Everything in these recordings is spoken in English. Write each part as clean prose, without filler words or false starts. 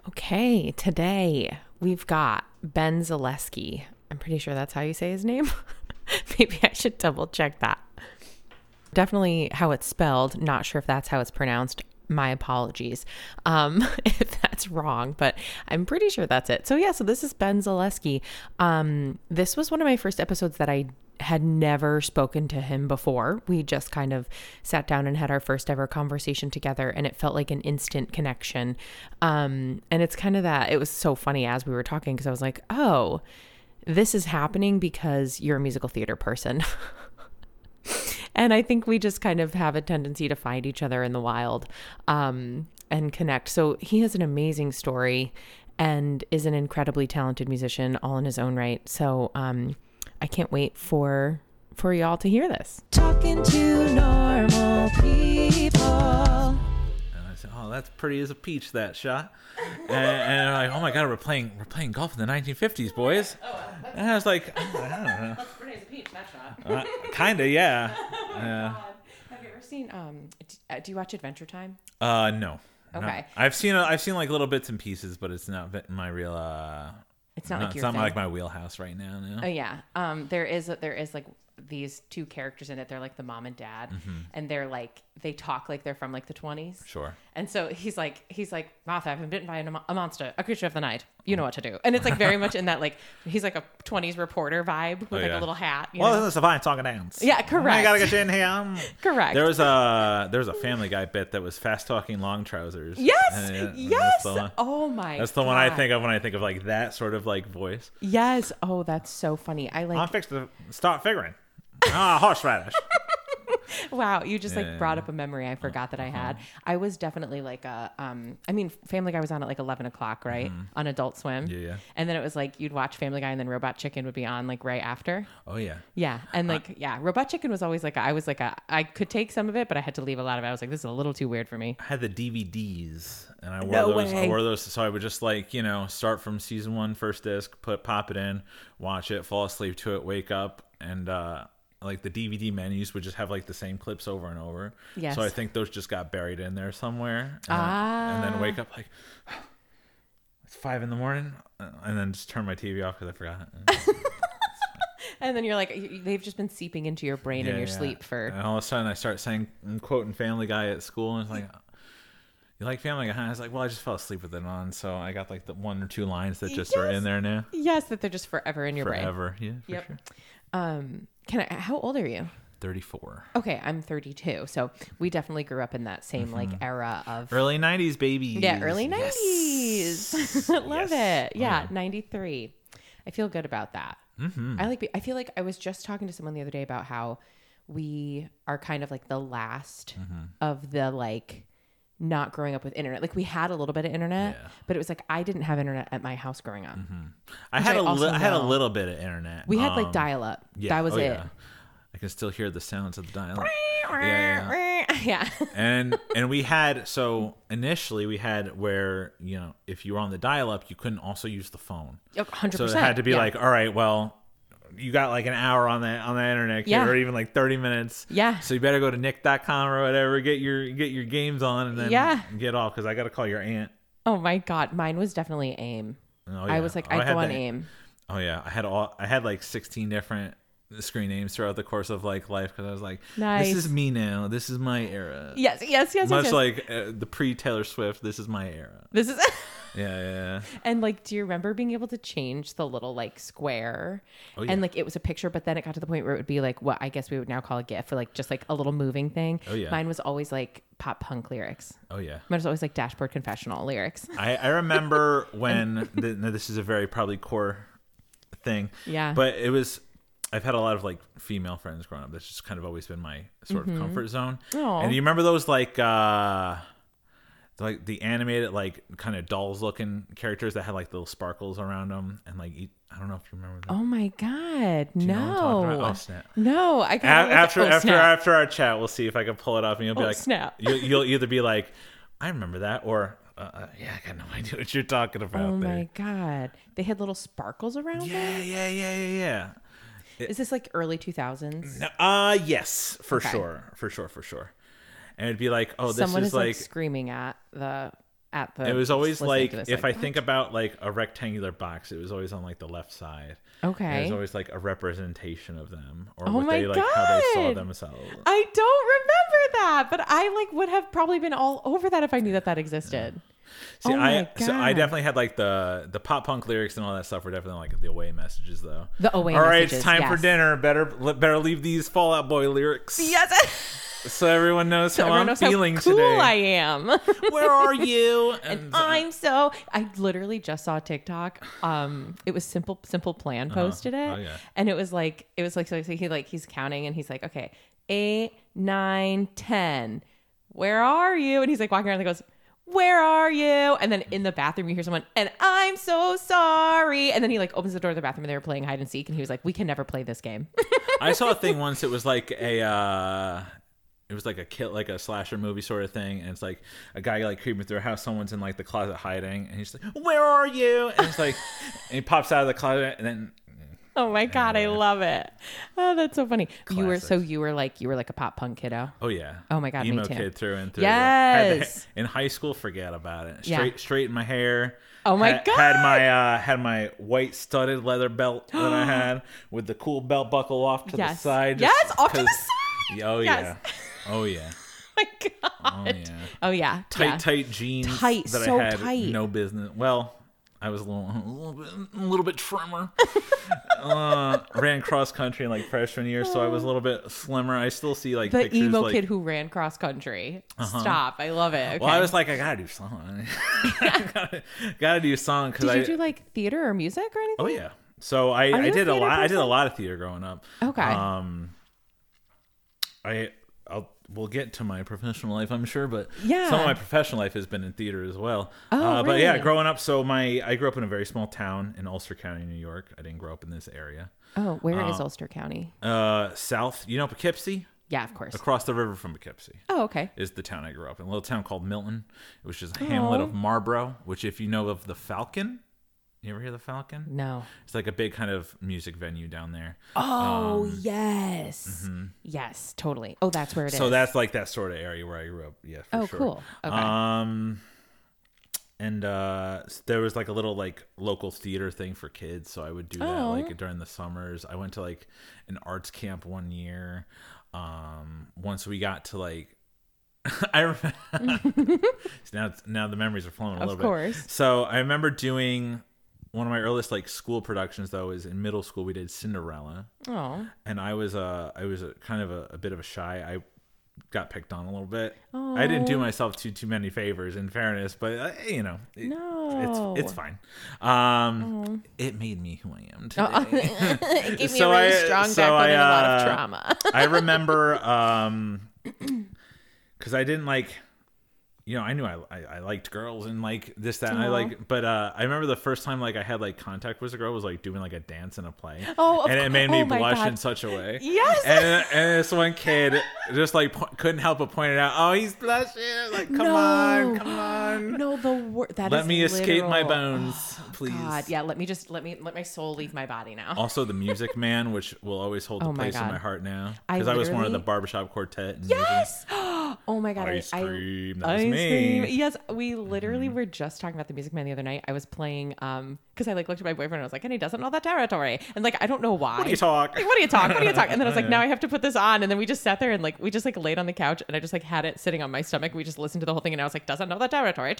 Okay, today we've got Ben Zaleski. I'm pretty sure that's how you say his name. Maybe I should double check that. Definitely how it's spelled. Not sure if that's how it's pronounced. My apologies if that's wrong, but I'm pretty sure that's it. So this is Ben Zaleski. This was one of my first episodes that I had never spoken to him before. We just kind of sat down and had our first ever conversation together, and it felt like an instant connection. And it's kind of that, it was so funny as we were talking, because I was like, oh, this is happening because you're a musical theater person. And I think we just kind of have a tendency to find each other in the wild and connect. So he has an amazing story and is an incredibly talented musician all in his own right. So I can't wait for y'all to hear this. Talking to normal people. And I said, oh, that's pretty as a peach, that shot. And I'm like, oh my God, we're playing golf in the 1950s, boys. And I was like, I don't know. That's pretty as a peach, that shot. Kinda, yeah. Have you ever seen, do you watch Adventure Time? No. Okay. No. I've seen like little bits and pieces, but it's not my real, it's not like your it's not thing. like my wheelhouse right now. No. Oh yeah. There is like these two characters in it. They're like the mom and dad, and they're like, they talk like they're from like the 20s. Sure. And so he's like, Martha, I've been bitten by a monster, a creature of the night. You know what to do. And it's like very much in that, like, he's like a 20s reporter vibe with like a little hat. You know? This is a fine song and dance. Yeah, correct. I gotta get you in here. Correct. There was a Family Guy bit that was fast talking long trousers. Yes. Yes. Oh my God. That's the one I think of when I think of like that sort of like voice. Yes. Oh, that's so funny. I'm fixed to start figuring. Horseradish. Wow, you just like brought up a memory I forgot that I had. I was definitely like Family Guy was on at like 11 o'clock, right? On Adult Swim. Yeah. And then it was like you'd watch Family Guy and then Robot Chicken would be on like right after. Oh yeah. Yeah. And Robot Chicken was always like, I could take some of it, but I had to leave a lot of it. I was like, this is a little too weird for me. I had the DVDs and I No wore those. So I would just like, start from season 1, first disc, pop it in, watch it, fall asleep to it, wake up, and like the DVD menus would just have like the same clips over and over. Yes. So I think those just got buried in there somewhere. And then wake up like, it's 5 a.m, and then just turn my TV off because I forgot. And then you're like, they've just been seeping into your brain in your sleep for. And all of a sudden I start saying, quoting Family Guy at school, and it's like, you like Family Guy? I was like, well, I just fell asleep with it on, so I got like the 1 or 2 lines that just are in there now. Yes, that they're just forever in your brain. Forever, yeah, for sure. How old are you? 34. Okay, I'm 32. So we definitely grew up in that same like era of early 90s, baby. Yeah, early 90s. Yes. Love it. Yeah, Oh, 93. I feel good about that. I feel like I was just talking to someone the other day about how we are kind of like the last of the like not growing up with internet. Like we had a little bit of internet, but it was like I didn't have internet at my house growing up. I had a little bit of internet. We had like dial up. Yeah. That was it. Yeah. I can still hear the sounds of the dial-up. Yeah. and we had, so initially we had where, if you were on the dial-up, you couldn't also use the phone. 100%. So it had to be like, all right, well, you got like an hour on the internet, kid, or even like 30 minutes. Yeah. So you better go to nick.com or whatever, get your games on, and then get off, because I got to call your aunt. Oh my God. Mine was definitely AIM. Oh, yeah. I was like, I'd go on AIM. Oh yeah. I had like 16 different screen names throughout the course of like life, because I was like, nice. This is me now. This is my era. Yes. Much like the pre-Taylor Swift, this is my era. This is... Yeah. And like, do you remember being able to change the little like square? Oh, yeah. And like it was a picture, but then it got to the point where it would be like what I guess we would now call a GIF, or like just like a little moving thing. Oh yeah. Mine was always like pop punk lyrics. Oh yeah. Mine was always like Dashboard Confessional lyrics. I remember when this is a very probably core thing. Yeah. But it was, I've had a lot of like female friends growing up. That's just kind of always been my sort of comfort zone. Aww. And you remember those like the animated like kind of dolls looking characters that had like little sparkles around them, and like I don't know if you remember that. Oh my God, Do you know what I'm talking about? Oh, snap. No, I can't. After our chat, we'll see if I can pull it up, and you'll be like, snap. You'll either be like, I remember that, or yeah, I got no idea what you're talking about. Oh there. my God, they had little sparkles around them. Yeah. Is this like early 2000s? Yes, for sure. And it'd be like, oh, this Someone is is like screaming at the at the. It was always just listening like to this, if like, I think about like a rectangular box, it was always on like the left side. okay, And it was always like a representation of them or Oh what my they like how they saw God. themselves. I don't remember that, but I like would have probably been all over that if I knew that existed. See, Oh my so I God. definitely had like the pop punk lyrics and all that stuff were definitely like the away messages though. The away All right, messages, it's time for yes. dinner. Better leave these Fall Out Boy lyrics. Yes. So everyone knows how Everyone I'm knows feeling how cool today. I am. Where are you? And I literally just saw TikTok. It was Simple Plan posted it. Oh, yeah. And it was like so he's counting and he's like, okay, 8, 9, 10. Where are you? And he's like walking around and he goes, where are you? And then in the bathroom you hear someone, and I'm so sorry. And then he like opens the door of the bathroom and they were playing hide and seek and he was like, we can never play this game. I saw a thing once. It was like like a slasher movie sort of thing, and it's like a guy like creeping through a house. Someone's in like the closet hiding, and he's like, "Where are you?" And it's like, and he pops out of the closet, and then Oh my God, I love it. Oh, that's so funny. Classics. You were like a pop punk kiddo. oh yeah, Oh my God, me emo too. kid through and through. Yes. In high school, forget about it. Yeah. Straighten my hair. Oh my God. Had my white studded leather belt that I had with the cool belt buckle off to the Yes. side. Yes, off to the 'cause- side. Oh Yes. yeah. Oh yeah. Oh my God. Oh yeah. Oh yeah. Tight jeans Tight, that so I had tight. no business. Well, I was a little bit trimmer. Ran cross country in like freshman year, so I was a little bit slimmer. I still see like The pictures emo like, kid who ran cross country. Stop. I love it. Okay. Well, I was like, I gotta do something. gotta do something because Did you I do like theater or music or anything? oh yeah. So I you a did a theater lot. I did a person? lot of theater growing up. Okay. We'll get to my professional life, I'm sure, but Yeah. some of my professional life has been in theater as well. Oh, But yeah, really? growing up, I grew up in a very small town in Ulster County, New York. I didn't grow up in this area. Oh, where is Ulster County? South, you know Poughkeepsie? Yeah, of course. Across the river from Poughkeepsie Oh, okay. is the town I grew up in. A little town called Milton, which is a hamlet of Marlborough, which if you know of the Falcon, you ever hear the Falcon? No. It's like a big kind of music venue down there. Oh, yes. Yes, totally. Oh, that's where it is. So that's like that sort of area where I grew up. Yeah, for Oh, sure. cool. Okay. And there was like a little like local theater thing for kids, so I would do that Oh. like during the summers. I went to like an arts camp one year. Once we got to like I remember now the memories are flowing a little bit. Of course. So I remember doing one of my earliest like school productions though is in middle school. We did Cinderella, Oh. and I was a kind of a bit of a shy. I got picked on a little bit. I didn't do myself too many favors, in fairness, but No. it's fine. It made me who I am today. It gave me So a really I- strong so background I, and a lot of trauma. I remember because I didn't like. I knew I liked girls and like this, that, and I like, but I remember the first time like I had like contact with a girl was like doing like a dance in a play. Oh, of and it cour- made me oh my blush God. in such a way. Yes. And this one kid just like couldn't help but point it out. Oh, he's blushing. Like, come on. No, that Let is me escape my literal. bones, please. God, yeah. Let my soul leave my body now. Also, the Music Man, which will always hold the Oh my place in God. my heart now, I because I was one of the literally- barbershop quartet. And Yes. Oh my God. Ice Cream. That was Ice me. Cream. Yes, we literally were just talking about the Music Man the other night. I was playing because I like looked at my boyfriend and I was like, and he doesn't know that territory. And like I don't know why. What do you talk? Like, what do you talk? What do you talk? And then I was like, now I have to put this on. And then we just sat there and like we just like laid on the couch and I just like had it sitting on my stomach. We just listened to the whole thing and I was like, doesn't know that territory.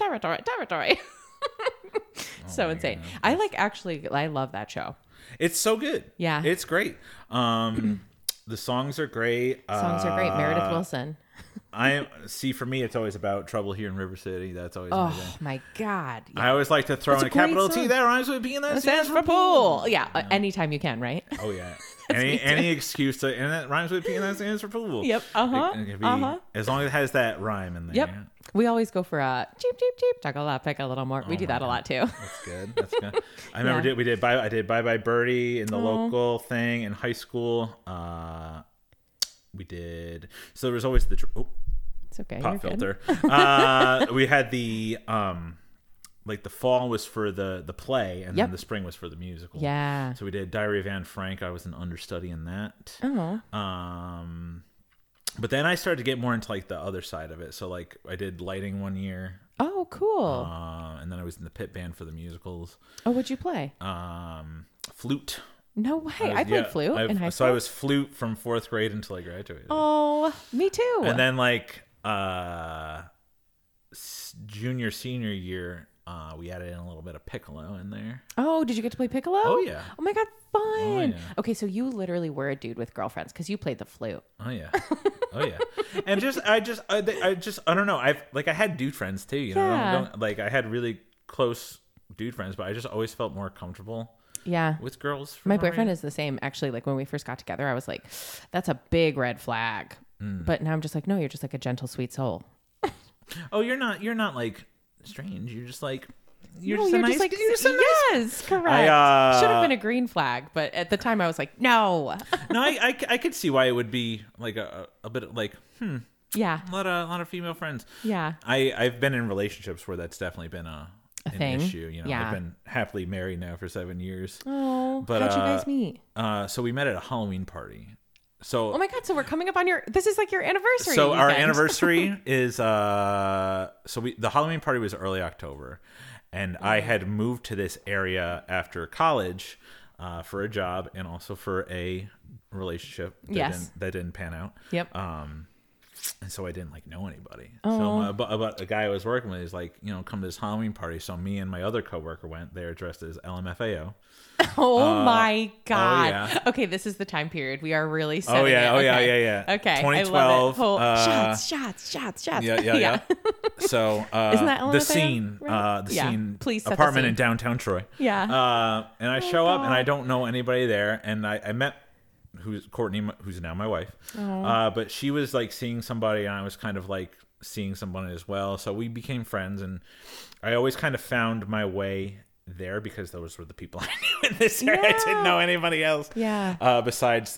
So insane. I love that show. It's so good. Yeah. It's great. The songs are great. Songs are great. Meredith Wilson. For me, it's always about Trouble Here in River City. That's always my thing. Oh my God. Yeah. I always like to throw in a a capital great T song. that rhymes with P and that It stands for pool. Yeah. Anytime you can, right? Oh yeah. me too. Any excuse to and that rhymes with P and that stands for pool. Yep. It can be- As long as it has that rhyme in there. Yep. We always go for a cheap, cheap, cheap. Talk a lot, pick a little more. We do that a lot too. That's good. That's good. I remember Yeah. I did Bye Bye Birdie in the local thing in high school. We did. So there was always It's okay. pop You're good. filter. We had the like the fall was for the play and Yep. then the spring was for the musical. Yeah. So we did Diary of Anne Frank. I was an understudy in that. Oh. But then I started to get more into like the other side of it. So like I did lighting one year. Oh, cool. And then I was in the pit band for the musicals. Oh, what'd you play? Flute. No way. I played flute in high school. So I was flute from 4th grade until I graduated. Oh, me too. And then like junior, senior year, we added in a little bit of piccolo in there. Oh, did you get to play piccolo? Oh, yeah. Oh my God, fun. Oh, yeah. Okay, so you literally were a dude with girlfriends because you played the flute. Oh, yeah. Oh, yeah. And I don't know. I had dude friends too, you know? Yeah. Like I had really close dude friends, but I just always felt more comfortable. Yeah. With girls. My boyfriend is the same. Actually, like when we first got together, I was like, that's a big red flag. But now I'm just like, no, you're just like a gentle, sweet soul. Oh, you're not like strange. You're just like, You're just like, yes, correct. Should have been a green flag, but at the time I was like, no. No, I could see why it would be like a bit of like, yeah, a lot of female friends. Yeah. I've been in relationships where that's definitely been an thing. issue. You know, Yeah. I've been happily married now for 7 years. Oh, But how'd you guys meet? So we met at a Halloween party. So Oh my God, so we're coming up on this is like your anniversary. So our weekend. anniversary is the Halloween party was early October, and I had moved to this area after college for a job and also for a relationship that didn't pan out. Yep. And so I didn't like know anybody. So but a guy I was working with is like, you know, come to this Halloween party. So me and my other coworker went there dressed as LMFAO. Oh my God. yeah. Okay, this is the time period. We are really setting Oh yeah, it. Okay. Okay. 2012. I love it. Shots. Yeah. So Isn't that the LMFAO? scene, Right? the Yeah. scene, Please set the apartment scene. in downtown Troy. Yeah. And I show up and I don't know anybody there, and I met Courtney, who's now my wife. But she was like seeing somebody, and I was kind of like seeing someone as well. So we became friends, and I always kind of found my way there because those were the people I knew in this area. I didn't know anybody else. Yeah. Besides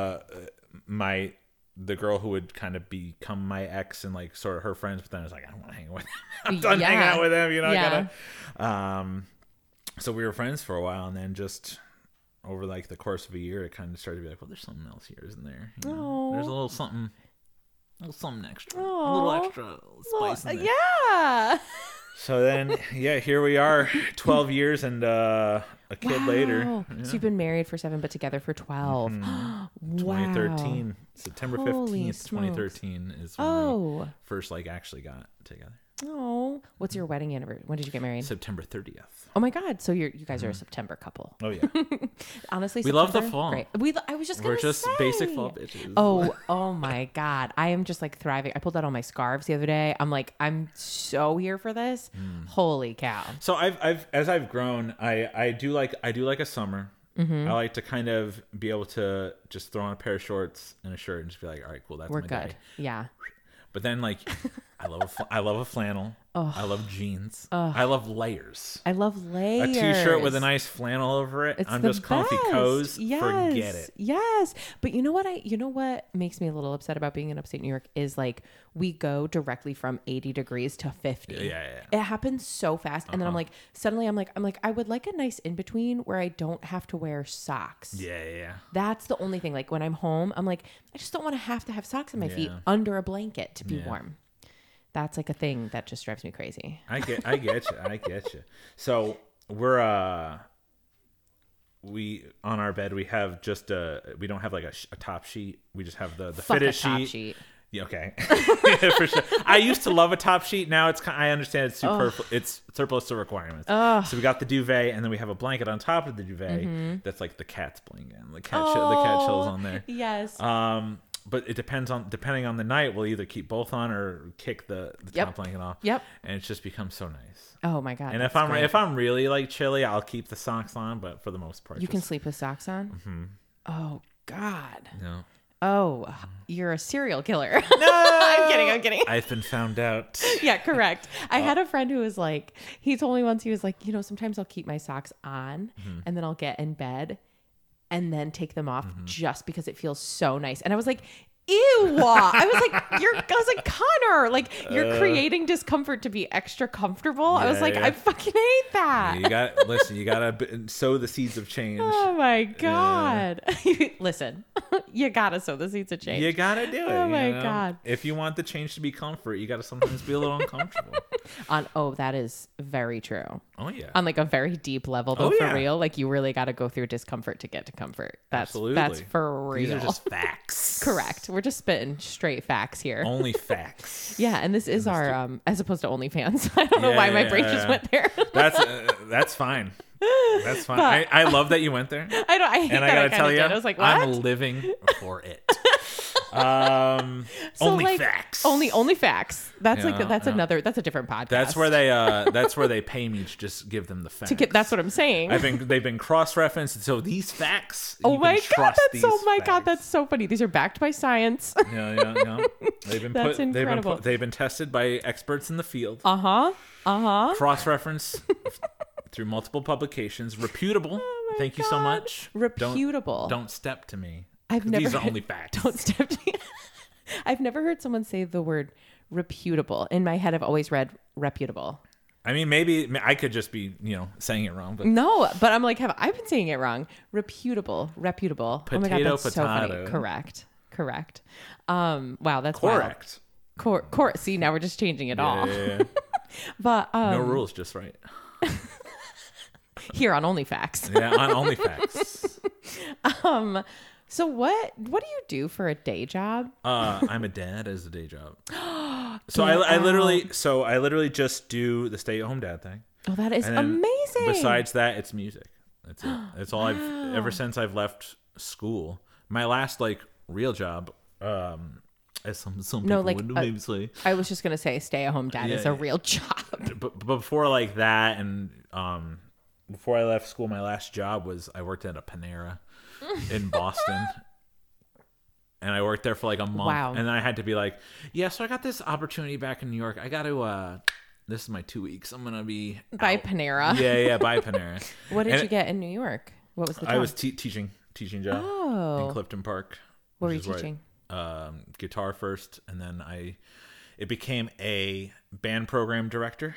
the girl who would kind of become my ex and like sort of her friends, but then I was like, I don't want to hang with them. I'm done hanging out with them, you know. Yeah. I gotta. So we were friends for a while, and then just over like the course of a year, it kind of started to be like, well, there's something else here, isn't there? You know, there's a little something extra, a little extra spice in there. Yeah. So then, here we are, 12 years and a kid later. Yeah. So you've been married for 7, but together for 12. Wow. 2013, September 15th, Holy 2013 is when we first like actually got together. Oh, what's your wedding anniversary? When did you get married? September 30th. Oh my God! So you guys are a September couple. Oh yeah. Honestly, we love the fall. Great. I was just. We're gonna just say. basic fall bitches. Oh my God! I am just like thriving. I pulled out all my scarves the other day. I'm so here for this. Holy cow! So as I've grown, I do like a summer. I like to kind of be able to just throw on a pair of shorts and a shirt and just be like, all right, cool, that's We're my good. day. Yeah. But then like I love a flannel. I love jeans. I love layers. I love layers. A t-shirt with a nice flannel over it. I'm just comfy cozy. Yes. Forget it. Yes. But you know what makes me a little upset about being in upstate New York is like we go directly from 80 degrees to 50. Yeah. It happens so fast. And then I'm like, suddenly I'm like, I would like a nice in between where I don't have to wear socks. Yeah. That's the only thing. Like when I'm home, I'm like, I just don't want to have socks on my feet under a blanket to be warm. That's like a thing that just drives me crazy. I get you. So we're on our bed we have just we don't have like a top sheet. We just have the fitted sheet. Yeah, okay. Yeah, for sure. I used to love a top sheet. Now I understand it's surplus to requirements. So we got the duvet, and then we have a blanket on top of the duvet that's like the cat's blanket. The cat chills on there. Yes. But it depending on the night, we'll either keep both on or kick the top blanket off. Yep. And it's just become so nice. Oh my God. And if I'm really like chilly, I'll keep the socks on. But for the most part, you can sleep with socks on. Mm-hmm. Oh God. No. Oh, you're a serial killer. No, I'm kidding. I've been found out. Yeah, correct. I had a friend who was like, he told me once, he was like, sometimes I'll keep my socks on and then I'll get in bed and then take them off just because it feels so nice. And I was like, ew. I was like, I was like, Connor, like you're creating discomfort to be extra comfortable. I was like, yeah. I fucking hate that. You gotta sow the seeds of change. Oh my God. Listen, you gotta sow the seeds of change. You gotta do it. Oh my you know? God. If you want the change to be comfort, you gotta sometimes be a little uncomfortable. That is very true. Oh yeah. On like a very deep level though, Oh, for yeah. real. Like you really gotta go through discomfort to get to comfort. That's Absolutely. for real. These are just facts. Correct. We're just spitting straight facts here. Only facts. Yeah, and this is our as opposed to OnlyFans. I don't know why my brain just went there. That's fine. That's fine. I love that you went there. I hate And that I gotta kinda tell you, did. I was like, what? I'm living for it. So, only like, facts. Only facts. That's Yeah, like that's yeah. a different podcast. That's where they pay me to just give them the facts. That's what I'm saying. they've been cross-referenced, so these facts. Oh you my can God, trust that's these God, facts. that's so funny. These are backed by science. Yeah. They've been That's incredible. They've been tested by experts in the field. Uh-huh. Cross-reference through multiple publications. Reputable. Thank you so much. Reputable. Don't step to me. I've never These are only facts. Don't step to me. I've never heard someone say the word reputable. In my head, I've always read reputable. I mean, maybe I could just be, saying it wrong, but No, but I'm like, have I been saying it wrong? Reputable. Oh my God, that's so funny. Potato. Correct. Wow, that's wild. correct. See, now we're just changing it all. Yeah. But No rules, just right. here on OnlyFacts. Yeah, on OnlyFacts. So what do you do for a day job? I'm a dad as a day job. So I literally just do the stay-at-home dad thing. Oh, that is And then amazing. Besides that, it's music. That's it. That's all ever since I've left school. My last real job, as some people would maybe say. I was just gonna say, stay-at-home dad is a real job. But before that, and before I left school, my last job was I worked at a Panera in Boston. And I worked there for a month. Wow. And then I had to be so I got this opportunity back in New York. I got to, this is my 2 weeks. I'm going to be By out. Panera. Yeah, by Panera. What did you get in New York? What was the job? I was teaching job in Clifton Park. What were you teaching? Guitar first, and then it became a band program director.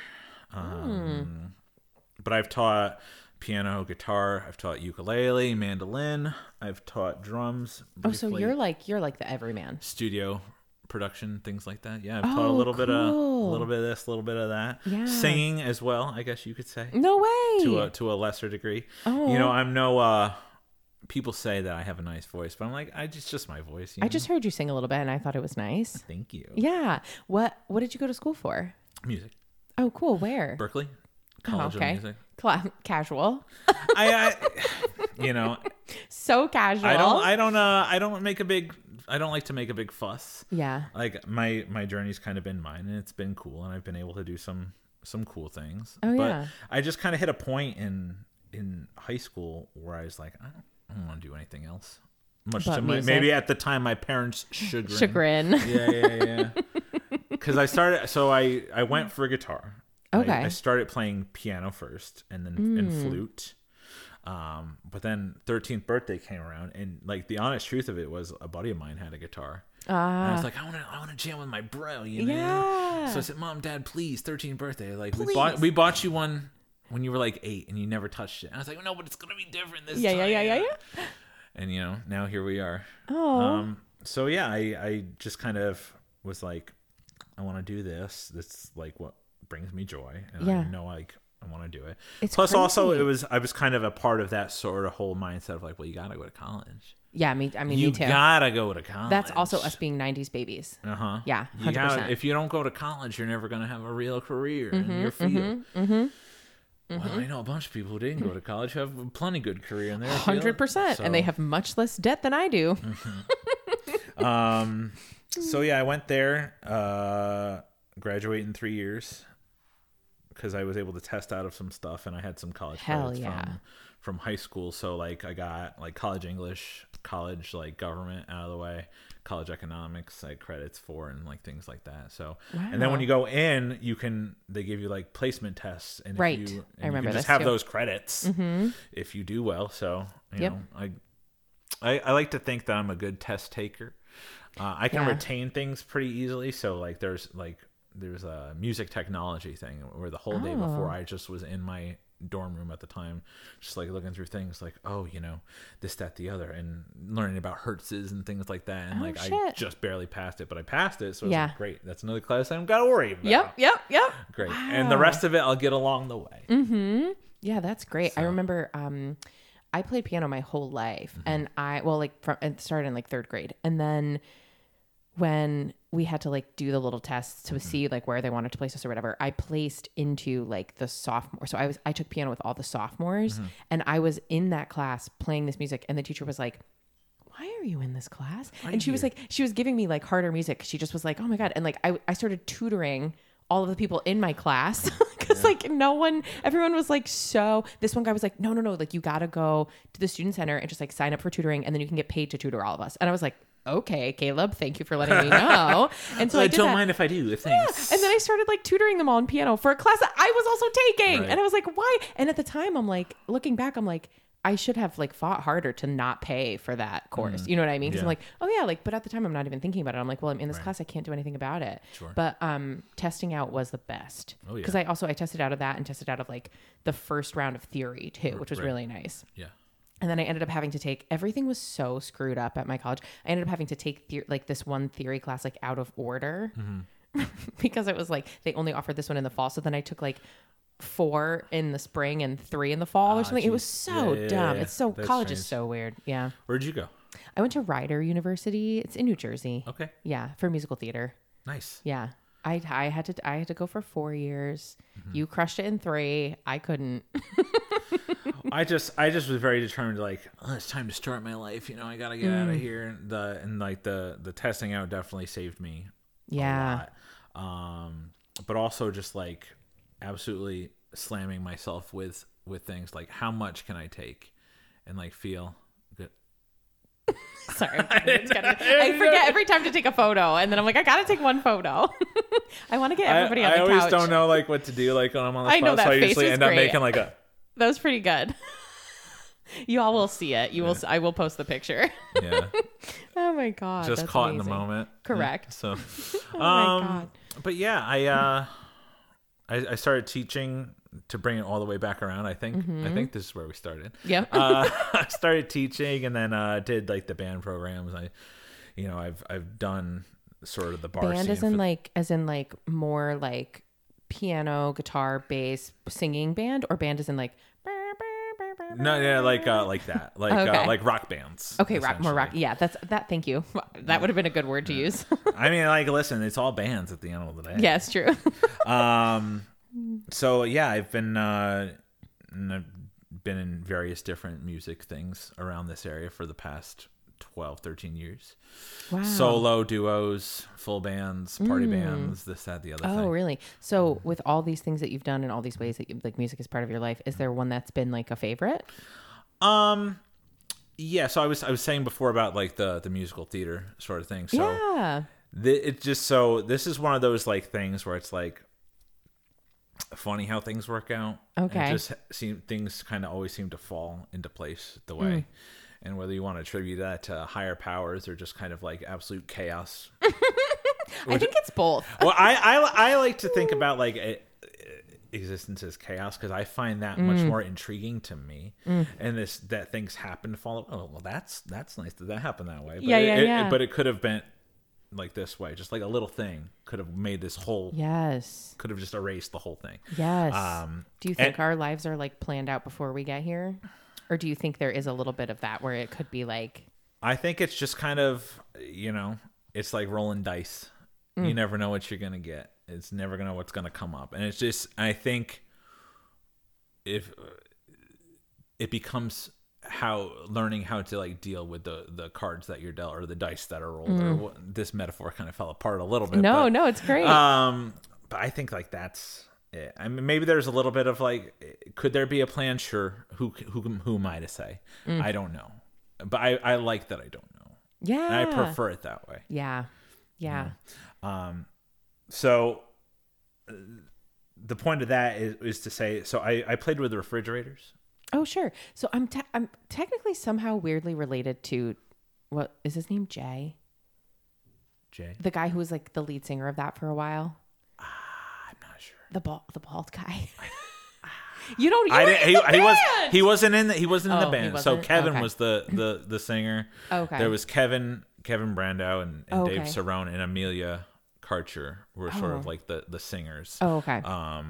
But I've taught piano, guitar, I've taught ukulele, mandolin, I've taught drums. Oh, so you're like the everyman. Studio production, things like that. Yeah, I've taught a little bit of this, a little bit of that. Yeah. Singing as well, I guess you could say. No way. To a lesser degree. Oh. I'm no people say that I have a nice voice, but I'm like, it's just my voice. I just heard you sing a little bit and I thought it was nice. Thank you. Yeah. What did you go to school for? Music. Oh, cool. Where? Berkeley. College of Music. Casual. I So casual. I don't like to make a big fuss. Yeah. My journey's kind of been mine, and it's been cool, and I've been able to do some cool things. Oh, but yeah. I just kind of hit a point in high school where I was like, I don't want to do anything else. Much But to music. at the time my parents' chagrin. Chagrin. Yeah. Because I went for guitar. Okay. I started playing piano first, and then and flute. But then 13th birthday came around, and the honest truth of it was a buddy of mine had a guitar. And I was like, I want to jam with my bro, Yeah. So I said, Mom, Dad, please, 13th birthday. Please. We bought you one when you were 8 and you never touched it. And I was like, no, but it's gonna be different this time. Yeah. And now here we are. Oh. So yeah, I just kind of was like, I want to do this. That's what brings me joy, and Yeah. I know I want to do it. It's Plus, crazy. also I was kind of a part of that sort of whole mindset of well, you gotta go to college. Yeah, me You me too. gotta go to college. That's also us being 90s babies. Uh-huh. Yeah, 100%. If you don't go to college, you're never gonna have a real career in your field. Well, I know a bunch of people who didn't go to college who have a plenty good career in their field. 100%. And they have much less debt than I do. So yeah, I went there, graduate in 3 years, because I was able to test out of some stuff, and I had some college credits from high school. So I got college English, college government out of the way, college economics credits for, and things like that. So and then when you go in, they give you placement tests, and Right. if you, I remember you can just this have too. those credits if you do well. So you Yep. know, I like to think that I'm a good test taker. I can Yeah. retain things pretty easily. So like there's a music technology thing where the whole day before I just was in my dorm room at the time, just like looking through things like, oh, this, that, the other, and learning about hertzes and things like that. And I shit. just barely passed it, but I passed it. So I was Yeah. like, great. That's another class I don't got to worry about. Yep. Great. Wow. And the rest of it, I'll get along the way. Yeah, that's great. I remember I played piano my whole life, and it started in like third grade, and then when we had to like do the little tests to see like where they wanted to place us or whatever, I placed into like the sophomore. So I took piano with all the sophomores, and I was in that class playing this music, and the teacher was like, why are you in this class? And she was like, she was giving me like harder music. She just was like, oh my God. And like, I started tutoring all of the people in my class because like everyone was like, so this one guy was like, no, like you got to go to the student center and just like sign up for tutoring, and then you can get paid to tutor all of us. And I was like, okay, Caleb, thank you for letting me know. And so I don't mind if I do. Thanks. Yeah. And then I started like tutoring them all in piano for a class that I was also taking. Right. And I was like, why? And at the time, I'm like, looking back, I'm like, I should have like fought harder to not pay for that course. You know what I mean? Because I'm like, oh yeah, like, but at the time I'm not even thinking about it. I'm like, well, I'm in this class. I can't do anything about it. Sure. But testing out was the best. Oh, yeah. Because I tested out of that and tested out of like the first round of theory too, which was really nice. Yeah. And then I ended up having to take, everything was so screwed up at my college. I ended up having to take like this one theory class, like out of order because it was like, they only offered this one in the fall. So then I took like 4 in the spring and 3 in the fall or something. It was so dumb. Yeah. It's so, That's college strange. is so weird. Yeah. Where'd you go? I went to Rider University. It's in New Jersey. Okay. Yeah. For musical theater. Nice. Yeah. I had to go for 4 years. You crushed it in 3. I couldn't. I just was very determined to like, oh, it's time to start my life. I got to get out of here. And the testing out definitely saved me. Yeah. A lot. But also just like absolutely slamming myself with things like how much can I take and like feel good. Sorry. I forget every time to take a photo, and then I'm like, I gotta take one photo. I want to get everybody on the couch. I always don't know like what to do like when I'm on the spot. I know that so I face usually is end up great. making like a. That was pretty good. You all will see it. I will post the picture. Yeah. Oh my God. Just that's caught amazing. in the moment. Correct. Yeah, so, Oh my God. but yeah, I started teaching to bring it all the way back around. I think this is where we started. Yep. I started teaching and then did like the band programs. I've done sort of the bar Band scene as in like more like piano, guitar, bass, singing band, or band as in like. No, yeah, like that, like rock bands. Okay, more rock. essentially. Yeah, that. Thank you. That would have been a good word to use. I mean, like, listen, it's all bands at the end of the day. Yeah, it's true. So yeah, I've been in various different music things around this area for the past 12, 13 years. Wow. Solo, duos, full bands, party bands, this, that, the other thing. Oh, really? So with all these things that you've done and all these ways that like music is part of your life, is there one that's been like a favorite? Yeah. So I was saying before about like the musical theater sort of thing. So Yeah. this is one of those like things where it's like funny how things work out. Okay. And things kind of always seem to fall into place the way. And whether you want to attribute that to higher powers or just kind of like absolute chaos. I think it's both. Well, I like to think about like existence as chaos because I find that much more intriguing to me. And that things happen to follow. Oh, well, that's nice that happen that way. But Yeah. But it could have been like this way, just like a little thing could have made this whole. Yes. Could have just erased the whole thing. Yes. Do you think our lives are like planned out before we get here? Or do you think there is a little bit of that where it could be like... I think it's just kind of, it's like rolling dice. You never know what you're going to get. It's never going to know what's going to come up. And it's just, I think if it becomes learning how to like deal with the cards that you're dealt or the dice that are rolled. Or this metaphor kind of fell apart a little bit. No, it's great. But I think like that's... Yeah, I mean, maybe there's a little bit of like, could there be a plan? Sure. Who am I to say? I don't know, but I like that I don't know. Yeah, and I prefer it that way. Yeah. So the point of that is to say, so I played with the Refrigerators. Oh, sure. So I'm technically somehow weirdly related to what is his name? Jay. Jay? The guy who was like the lead singer of that for a while. I'm not sure. The bald guy. You don't. He wasn't in the Oh, he band. So wasn't? Kevin Okay. was the singer. Okay. There was Kevin Brando and Okay. Dave Cerrone and Amelia Karcher were sort of like the singers. Oh, okay.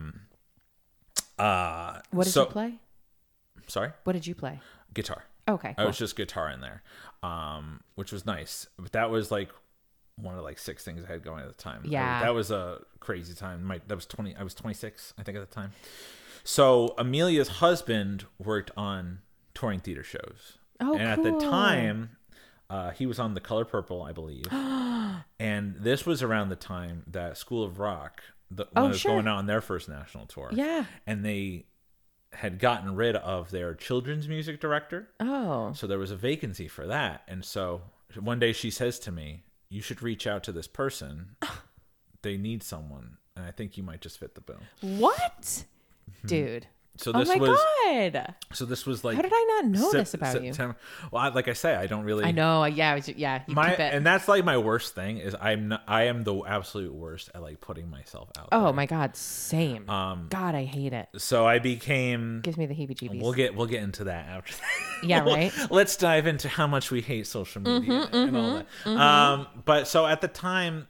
What did you play? Sorry? What did you play? Guitar. Okay. I Cool. was just guitar in there, which was nice. But that was like one of like 6 things I had going at the time. Yeah. That was a crazy time. I was 26, I think, at the time. So Amelia's husband worked on touring theater shows. Oh, and at the cool. time, he was on The Color Purple, I believe. And this was around the time that School of Rock when was going on their first national tour. Yeah. And they had gotten rid of their children's music director. Oh. So there was a vacancy for that. And so one day she says to me, you should reach out to this person. They need someone. And I think you might just fit the bill. What? Dude. So Oh this my was God. so this was like, How did I not know this about you? September. Well, like I say, I don't really. I know. Yeah. You keep it. And that's like my worst thing is I am the absolute worst at like putting myself out. Oh there. my God. Same. God, I hate it. So I became. Gives me the heebie-jeebies. We'll get into that after that. Yeah, right? Let's dive into how much we hate social media and all that. But so at the time,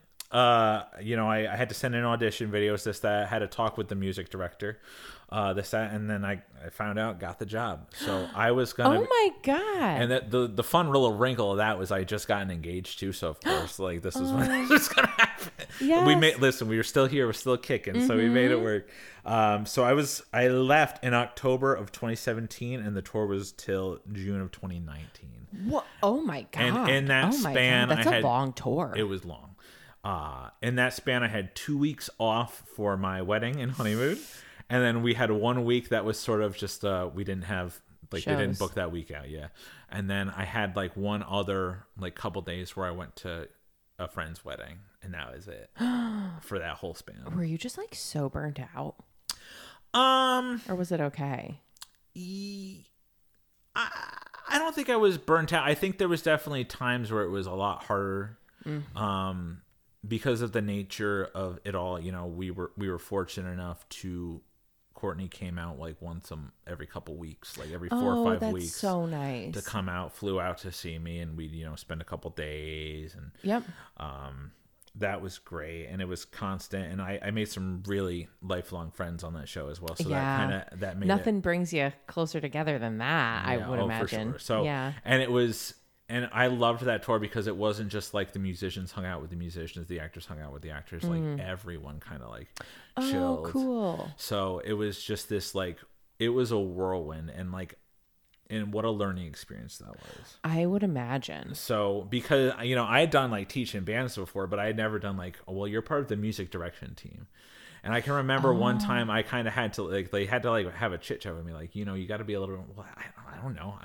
I had to send in audition videos, this, that. I had to talk with the music director, this, that, and then I found out, got the job. So I was gonna. Oh my God. And that the fun little wrinkle of that was I just gotten engaged too. So of course, like this is when this was gonna happen. Yes. We were still here, we're still kicking, so we made it work. So I left in October of 2017, and the tour was till June of 2019. What? Oh my God. And in that span, that's I a had long tour. It was long. In that span, I had 2 weeks off for my wedding and honeymoon, and then we had 1 week that was sort of just we didn't have like they didn't Shows. book that week out, yeah. And then I had like one other like couple days where I went to a friend's wedding, and that was it for that whole span. Were you just like so burnt out, or was it okay? I don't think I was burnt out. I think there was definitely times where it was a lot harder. Because of the nature of it all, we were fortunate enough to. Courtney came out like once every couple weeks, like every 4 or 5 weeks. So nice to come out. Flew out to see me, and we'd spend a couple days, and Yep. that was great, and it was constant. And I made some really lifelong friends on that show as well. So Yeah. that made Nothing brings you closer together than that. I would imagine. For sure. So yeah. and it was. And I loved that tour because it wasn't just like the musicians hung out with the musicians, the actors hung out with the actors. Like everyone kind of like chilled. Oh, cool. So it was just this like, it was a whirlwind, and what a learning experience that was. I would imagine. So because, I had done like teaching bands before, but I had never done like, well, you're part of the music direction team. And I can remember one time I kind of had to like, they had to like have a chit chat with me. Like, you got to be a little bit, well, I don't know.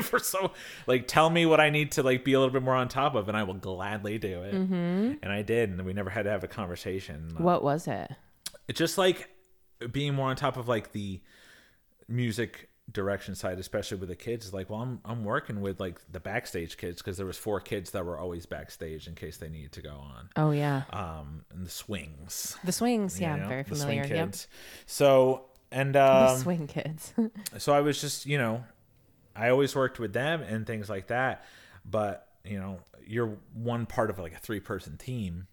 Tell me what I need to like be a little bit more on top of, and I will gladly do it. And I did. And we never had to have a conversation. What was it? It's just like being more on top of like the music direction side, especially with the kids. Like, well, I'm working with like the backstage kids, because there was 4 kids that were always backstage in case they needed to go on. Oh yeah. And the swings. The swings. Yeah, I'm very the swing familiar. Yep. kids. So and The swing kids. so I was just I always worked with them and things like that, but you're one part of like a 3-person team.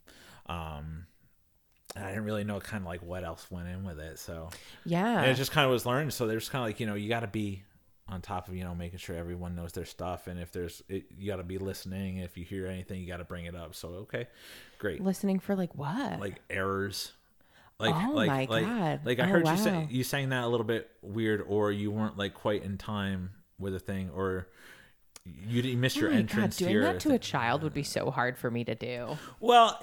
And I didn't really know kind of like what else went in with it. So Yeah. and it just kind of was learned. So there's kind of like, you got to be on top of, making sure everyone knows their stuff. And if you got to be listening. If you hear anything, you got to bring it up. So, okay, great. Listening for like what? Like errors. Oh my God. Like I Oh, heard wow. you saying that a little bit weird, or you weren't like quite in time with a thing, or you missed your Oh my entrance. God, doing that to a child would be so hard for me to do. Well,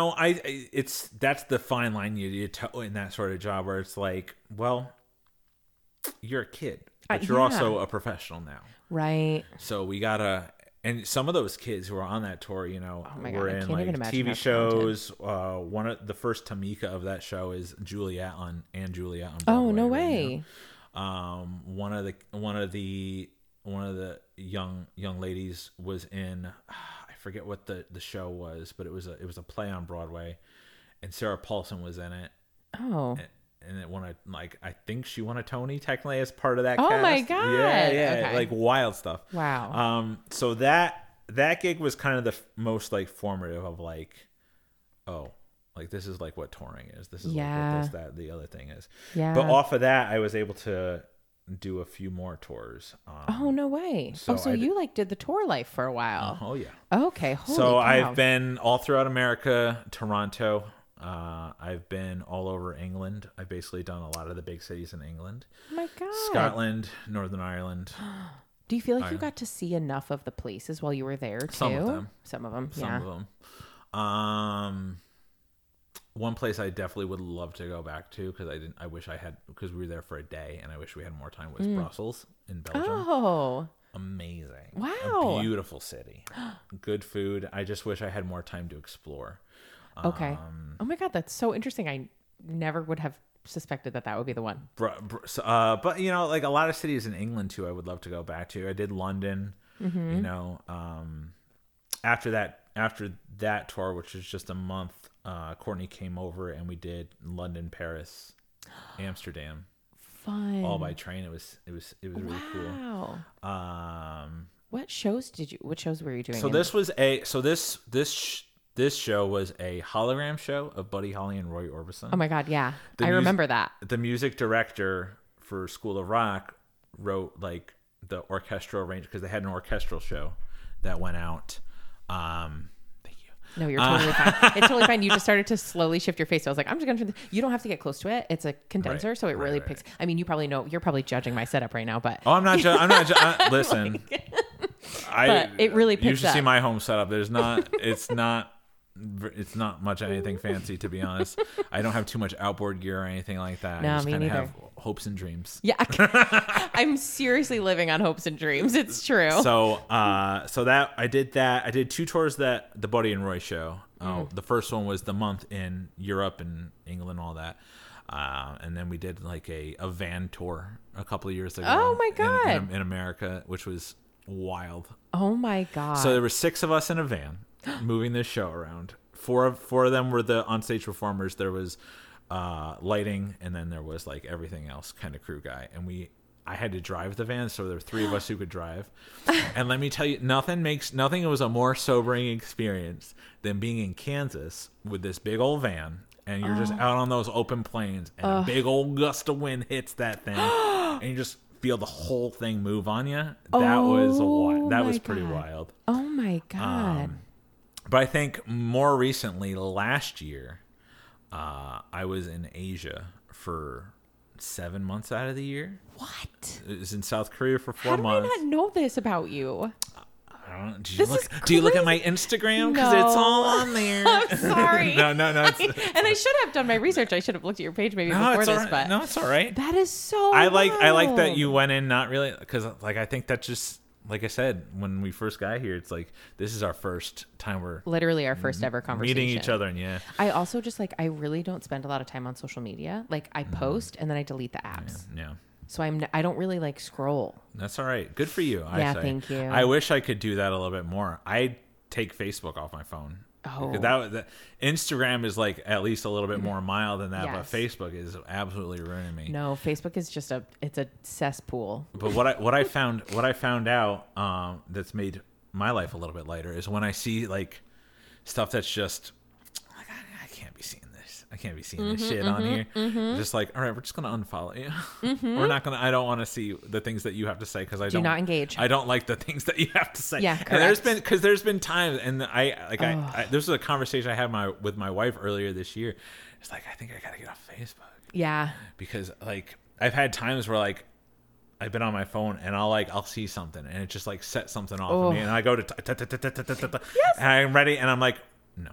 that's the fine line you toe in that sort of job, where it's like, well, you're a kid, but you're yeah. also a professional now, Right. so we gotta. And some of those kids who were on that tour, my God, were I in can't like even imagine TV how shows. One of the first Tamika of that show is Juliet on Broadway. Oh, no right way. now. One of the young ladies was in. I forget what the show was, but it was a play on Broadway, and Sarah Paulson was in it. Oh. And it won I think she won a Tony technically as part of that Oh cast. my God. Yeah, Okay. like wild stuff. Wow. So that gig was kind of the most like formative of like, oh, like this is like what touring is. This is like what this, that, the other thing is. Yeah. But off of that, I was able to do a few more tours. Oh, no way. So you like did the tour life for a while. Oh yeah. Okay. Holy So cow. I've been all throughout America, Toronto. I've been all over England. I've basically done a lot of the big cities in England. Oh my God. Scotland, Northern Ireland. Do you feel like you got to see enough of the places while you were there too? Some of them. Some of them. Some Yeah. of them. One place I definitely would love to go back to because we were there for a day and I wish we had more time was Brussels in Belgium. Oh. Amazing. Wow. A beautiful city. Good food. I just wish I had more time to explore. Okay. Oh my God, that's so interesting. I never would have suspected that would be the one. But you know, like a lot of cities in England too, I would love to go back to. I did London. You know, after that tour, which was just a month, Courtney came over and we did London, Paris, Amsterdam, Fun. all by train. It was really cool. Wow. What shows were you doing? So this show was a hologram show of Buddy Holly and Roy Orbison. Oh my God, yeah. I remember that. The music director for School of Rock wrote like the orchestral arrangement because they had an orchestral show that went out. Thank you. No, you're totally fine. It's totally fine. You just started to slowly shift your face. So I was like, I'm just going to, you don't have to get close to it. It's a condenser. So it really picks. I mean, you probably know, you're probably judging my setup right now, but. Oh, I'm not, listen, But it really picks You should up. see my home setup. It's not much anything fancy, to be honest. I don't have too much outboard gear or anything like that. No, I just me kind of neither. have hopes and dreams. Yeah. I'm seriously living on hopes and dreams. It's true. So that I did that. I did 2 tours that the Buddy and Roy show. The first one was the month in Europe and England, all that. And then we did like a van tour a couple of years ago. Oh my God. In America, which was wild. Oh my God. So there were 6 of us in a van moving this show around. Four of them were the onstage performers. There was lighting, and then there was like everything else kind of crew guy. And I had to drive the van, so there were 3 of us who could drive. And let me tell you, nothing was a more sobering experience than being in Kansas with this big old van, and you're just out on those open plains, and a big old gust of wind hits that thing, and you just feel the whole thing move on you. That was pretty wild. Oh my God. But I think more recently, last year, I was in Asia for 7 months out of the year. What? It was in South Korea for 4 How months. did I not know this about you? I don't know. Do you look at my Instagram? Because No. it's all on there. I'm sorry. No. And I should have done my research. I should have looked at your page maybe before it's this, all right. but No, it's all right. that is so I like that wild. you went in not really, because like I think that just, like I said, when we first got here, it's like this is our first time we're Literally our first ever conversation. meeting each other, and yeah. I also just I really don't spend a lot of time on social media. Like I post and then I delete the apps. Yeah. So I don't really scroll. That's all right. Good for you. Yeah, I say. thank you. I wish I could do that a little bit more. I take Facebook off my phone. Oh. That Instagram is like at least a little bit more mild than that, Yes. but Facebook is absolutely ruining me. No, Facebook is just it's a cesspool. But what I found out that's made my life a little bit lighter is when I see like stuff that's just like I can't be seeing this. I can't be seeing this shit on here. Just like, all right, we're just gonna unfollow you. We're not gonna. I don't want to see the things that you have to say because I Do not engage. I don't like the things that you have to say. Yeah, And correct. there's been times, and I this was a conversation I had with my wife earlier this year. It's like I think I gotta get off Facebook. Yeah. Because like I've had times where like I've been on my phone and I'll see something and it just like sets something off of me and I go to and I'm ready and I'm like no.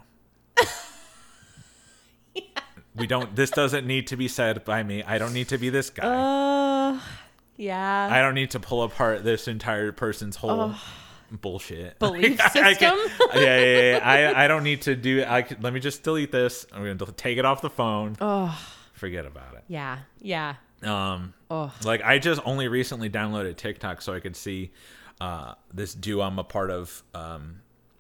This doesn't need to be said by me. I don't need to be this guy. Yeah. I don't need to pull apart this entire person's whole bullshit Belief I system. can't- yeah. I don't need to do it. Let me just delete this. I'm going to take it off the phone. Forget about it. Yeah. Yeah. Like I just only recently downloaded TikTok so I could see this duo I'm a part of.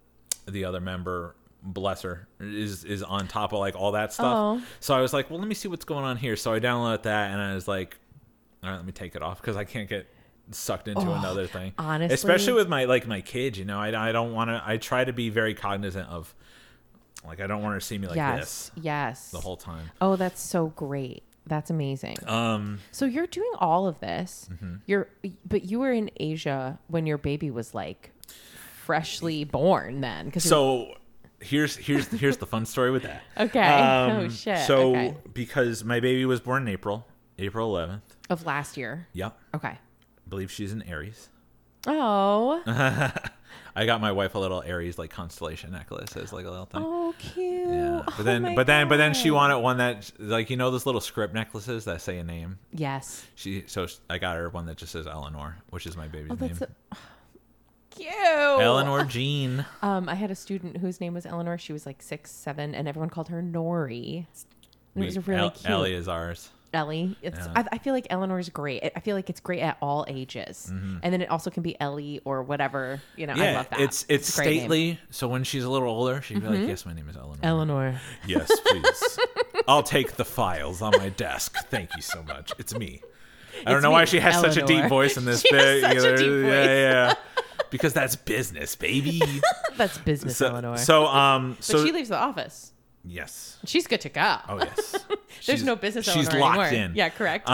the other member, bless her, is on top of like all that stuff. Oh. So I was like, well, let me see what's going on here. So I downloaded that, and I was like, all right, let me take it off because I can't get sucked into another thing. Honestly, especially with my kids, you know, I don't want to. I try to be very cognizant of, like, I don't want her to see me like this Yes. the whole time. Oh, that's so great. That's amazing. So you're doing all of this. But you were in Asia when your baby was like freshly born then. So here's the fun story with that. Okay. Oh shit. So Okay. because my baby was born in April 11th. Of last year. Yep. Okay. I believe she's in Aries. Oh. I got my wife a little Aries like constellation necklace as like a little thing. Oh, cute. Yeah. Oh, But then she wanted one that, like, you know, those little script necklaces that say a name. Yes. So I got her one that just says Eleanor, which is my baby's name. Cute. Eleanor Jean. I had a student whose name was Eleanor. She was like 6, 7, and everyone called her Nori. And it was really cute. Ellie is ours. Ellie. I feel like Eleanor is great. I feel like it's great at all ages. And then it also can be Ellie or whatever. You know, I love that. It's a great stately. name. So when she's a little older, she'd be like, yes, my name is Eleanor. Eleanor. Yes, please. I'll take the files on my desk. Thank you so much. It's me. I don't know why she has such a deep Eleanor. voice in this She has bit. such a deep voice. Yeah. Because that's business, baby. That's business, Eleanor. So But she leaves the office. yes. She's good to go. Oh yes. There's no business She's Eleanor locked anymore. in. Yeah, correct.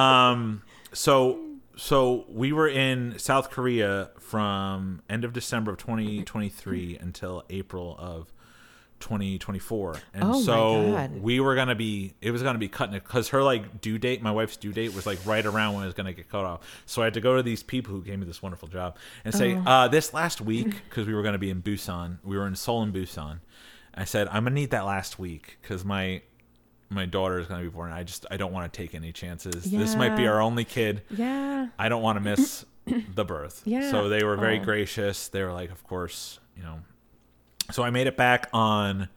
So we were in South Korea from end of December of 2023 until April of 2024, and Oh, my so God. it was gonna be cutting it because her like due date, my wife's due date was like right around when it was gonna get cut off. So I had to go to these people who gave me this wonderful job and say, this last week, because we were gonna be in Busan, we were in Seoul and Busan. I said, I'm gonna need that last week because my daughter is gonna be born. I don't want to take any chances. This might be Yeah. our only kid. Yeah. I don't want to miss the birth. Yeah. So they were very Oh. gracious. They were like, of course, you know. So I made it back on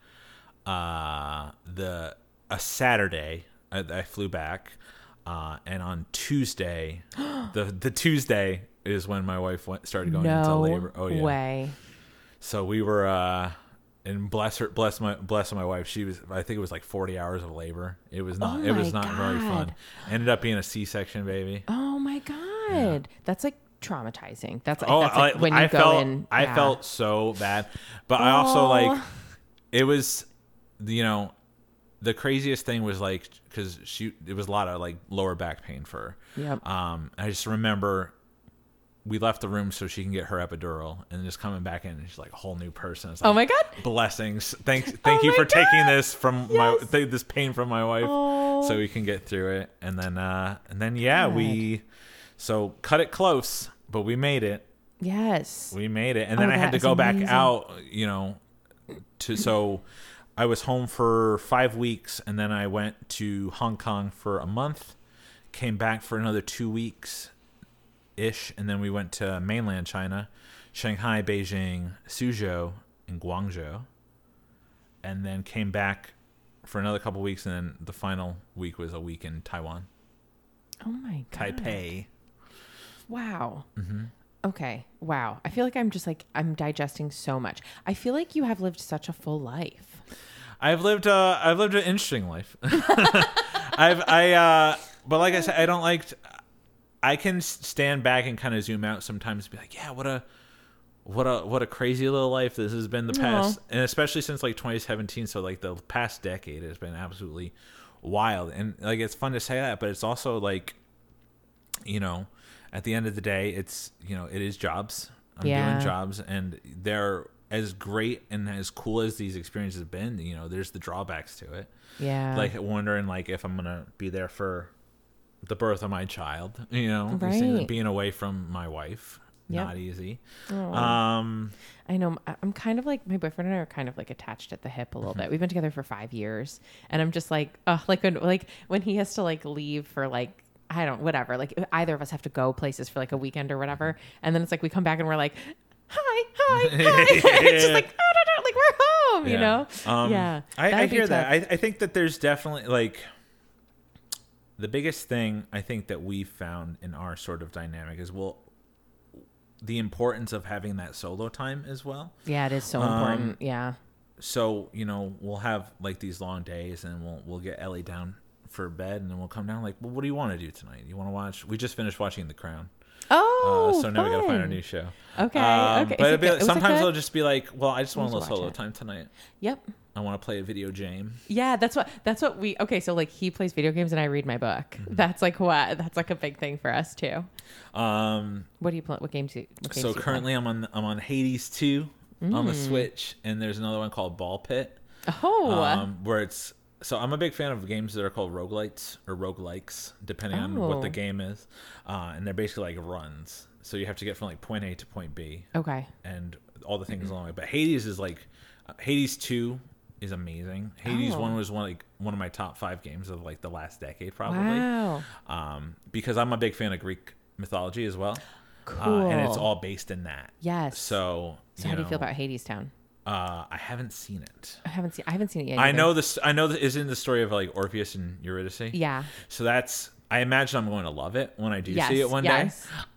a Saturday. I flew back, and on Tuesday, the Tuesday is when my wife started going into labor. Oh yeah. way. So we were, and bless my wife. She was, I think it was like 40 hours of labor. It was not Oh very my fun. God. Ended up being a C-section baby. Oh my God. That's like traumatizing. That's Oh, like when you I go felt, in. I yeah. felt so bad, but I also like, it was, you know, the craziest thing was like, cause it was a lot of like lower back pain for her. Yep. I just remember we left the room so she can get her epidural and just coming back in and she's like a whole new person. It's like, Oh my God. blessings. Thank you my for taking God. this from this pain from my wife so we can get through it. And then yeah, we cut it close, but we made it. Yes. We made it. And then I had that to is go back amazing. out, you know, so I was home for 5 weeks and then I went to Hong Kong for a month, came back for another 2 weeks ish. And then we went to mainland China, Shanghai, Beijing, Suzhou, and Guangzhou, and then came back for another couple weeks. And then the final week was a week in Taiwan, Oh my God. Taipei. Wow. Okay. Wow. I feel like I'm digesting so much. I feel like you have lived such a full life. I've lived an interesting life. But like I said, I can stand back and kind of zoom out sometimes and be like, yeah, what a crazy little life this has been the past, and especially since like 2017. So like the past decade has been absolutely wild, and like it's fun to say that, but it's also like, you know, at the end of the day, it's, you know, it is jobs. I'm doing jobs, and they're as great and as cool as these experiences have been. You know, there's the drawbacks to it. Yeah. Like wondering like if I'm gonna be there for the birth of my child. You know, Right. these things, being away from my wife, Yep. not easy. I know. I'm kind of like, my boyfriend and I are kind of like attached at the hip a little bit. We've been together for 5 years, and I'm just like, when he has to like leave for like, I don't, whatever, like either of us have to go places for like a weekend or whatever. And then it's like, we come back and we're like, hi. It's just like, no, like we're home, you know? Yeah. I That'd be hear that. tough. I think that there's definitely like the biggest thing I think that we found in our sort of dynamic is, well, the importance of having that solo time as well. Yeah, it is so important. Yeah. So, you know, we'll have like these long days and we'll get Ellie down for bed and then we'll come down like, well, what do you want to do tonight? You want to watch? We just finished watching The Crown. Oh, so now we got to find our new show. Okay. Okay. But sometimes it'll just be like, well, I just want a little solo time tonight. Yep. I want to play a video game. Yeah, that's what we. Okay, so like he plays video games and I read my book. That's like a big thing for us too. What do you play? What games? So currently I'm on Hades 2 on the Switch, and there's another one called Ball Pit. Oh. Where it's. So I'm a big fan of games that are called roguelites or roguelikes, depending on what the game is. And they're basically like runs. So you have to get from like point A to point B. Okay. And all the things along the way. But Hades is like, Hades 2 is amazing. Hades 1 was one of my top 5 games of like the last decade, probably. Wow. Because I'm a big fan of Greek mythology as well. Cool. And it's all based in that. Yes. So how do you feel about Hades Town? I haven't seen it. I haven't seen it yet. I know this. I know that is in the story of like Orpheus and Eurydice. Yeah. So that's. I imagine I'm going to love it when I do see it one day.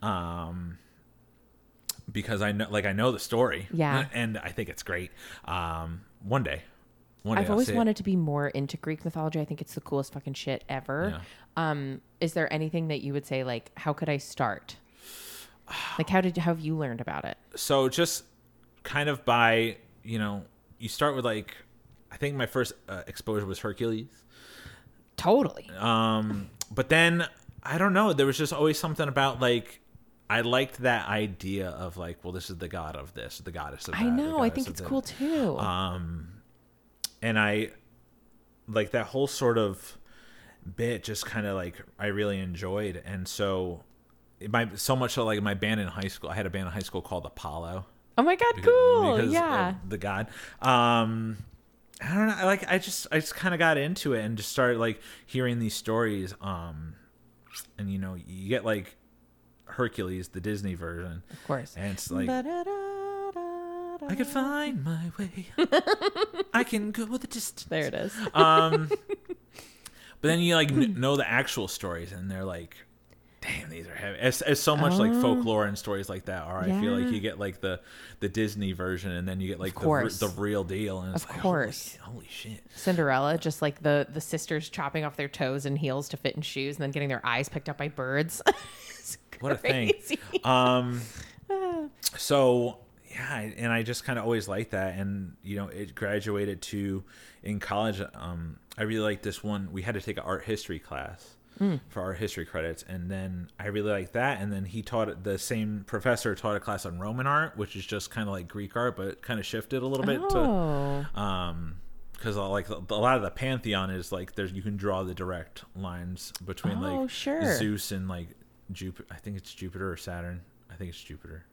Because I know the story. Yeah. And I think it's great. One day. I've always wanted to be more into Greek mythology. I think it's the coolest fucking shit ever. Yeah. Is there anything that you would say like, how could I start? Like, how have you learned about it? So just kind of by, you know, you start with like, I think my first exposure was Hercules. Totally. But then I don't know. There was just always something about like, I liked that idea of like, well, this is the god of this, the goddess of that. I know. I think it's cool too. And I like that whole sort of bit just kind of like I really enjoyed. And so so much so like my band in high school, I had a band in high school called Apollo. Oh my God, cool. Because yeah. of the god. I don't know. Like I just kind of got into it and just started like hearing these stories. And you know, you get like Hercules, the Disney version. Of course. And it's like I can find my way. I can go the distance. There it is. But then you like know the actual stories, and they're like, damn, these are heavy. As so much like folklore and stories like that are. I feel like you get like the Disney version, and then you get like the real deal. And it's of course, holy shit. Cinderella, just like the sisters chopping off their toes and heels to fit in shoes, and then getting their eyes picked up by birds. What a thing. So yeah, and I just kind of always liked that, and you know, it graduated to in college. I really liked this one. We had to take an art history class for art history credits, and then I really liked that. And then the same professor taught a class on Roman art, which is just kind of like Greek art, but kind of shifted a little bit to because like a lot of the pantheon is like you can draw the direct lines between like Zeus and like Jupiter. I think it's Jupiter or Saturn. I think it's Jupiter.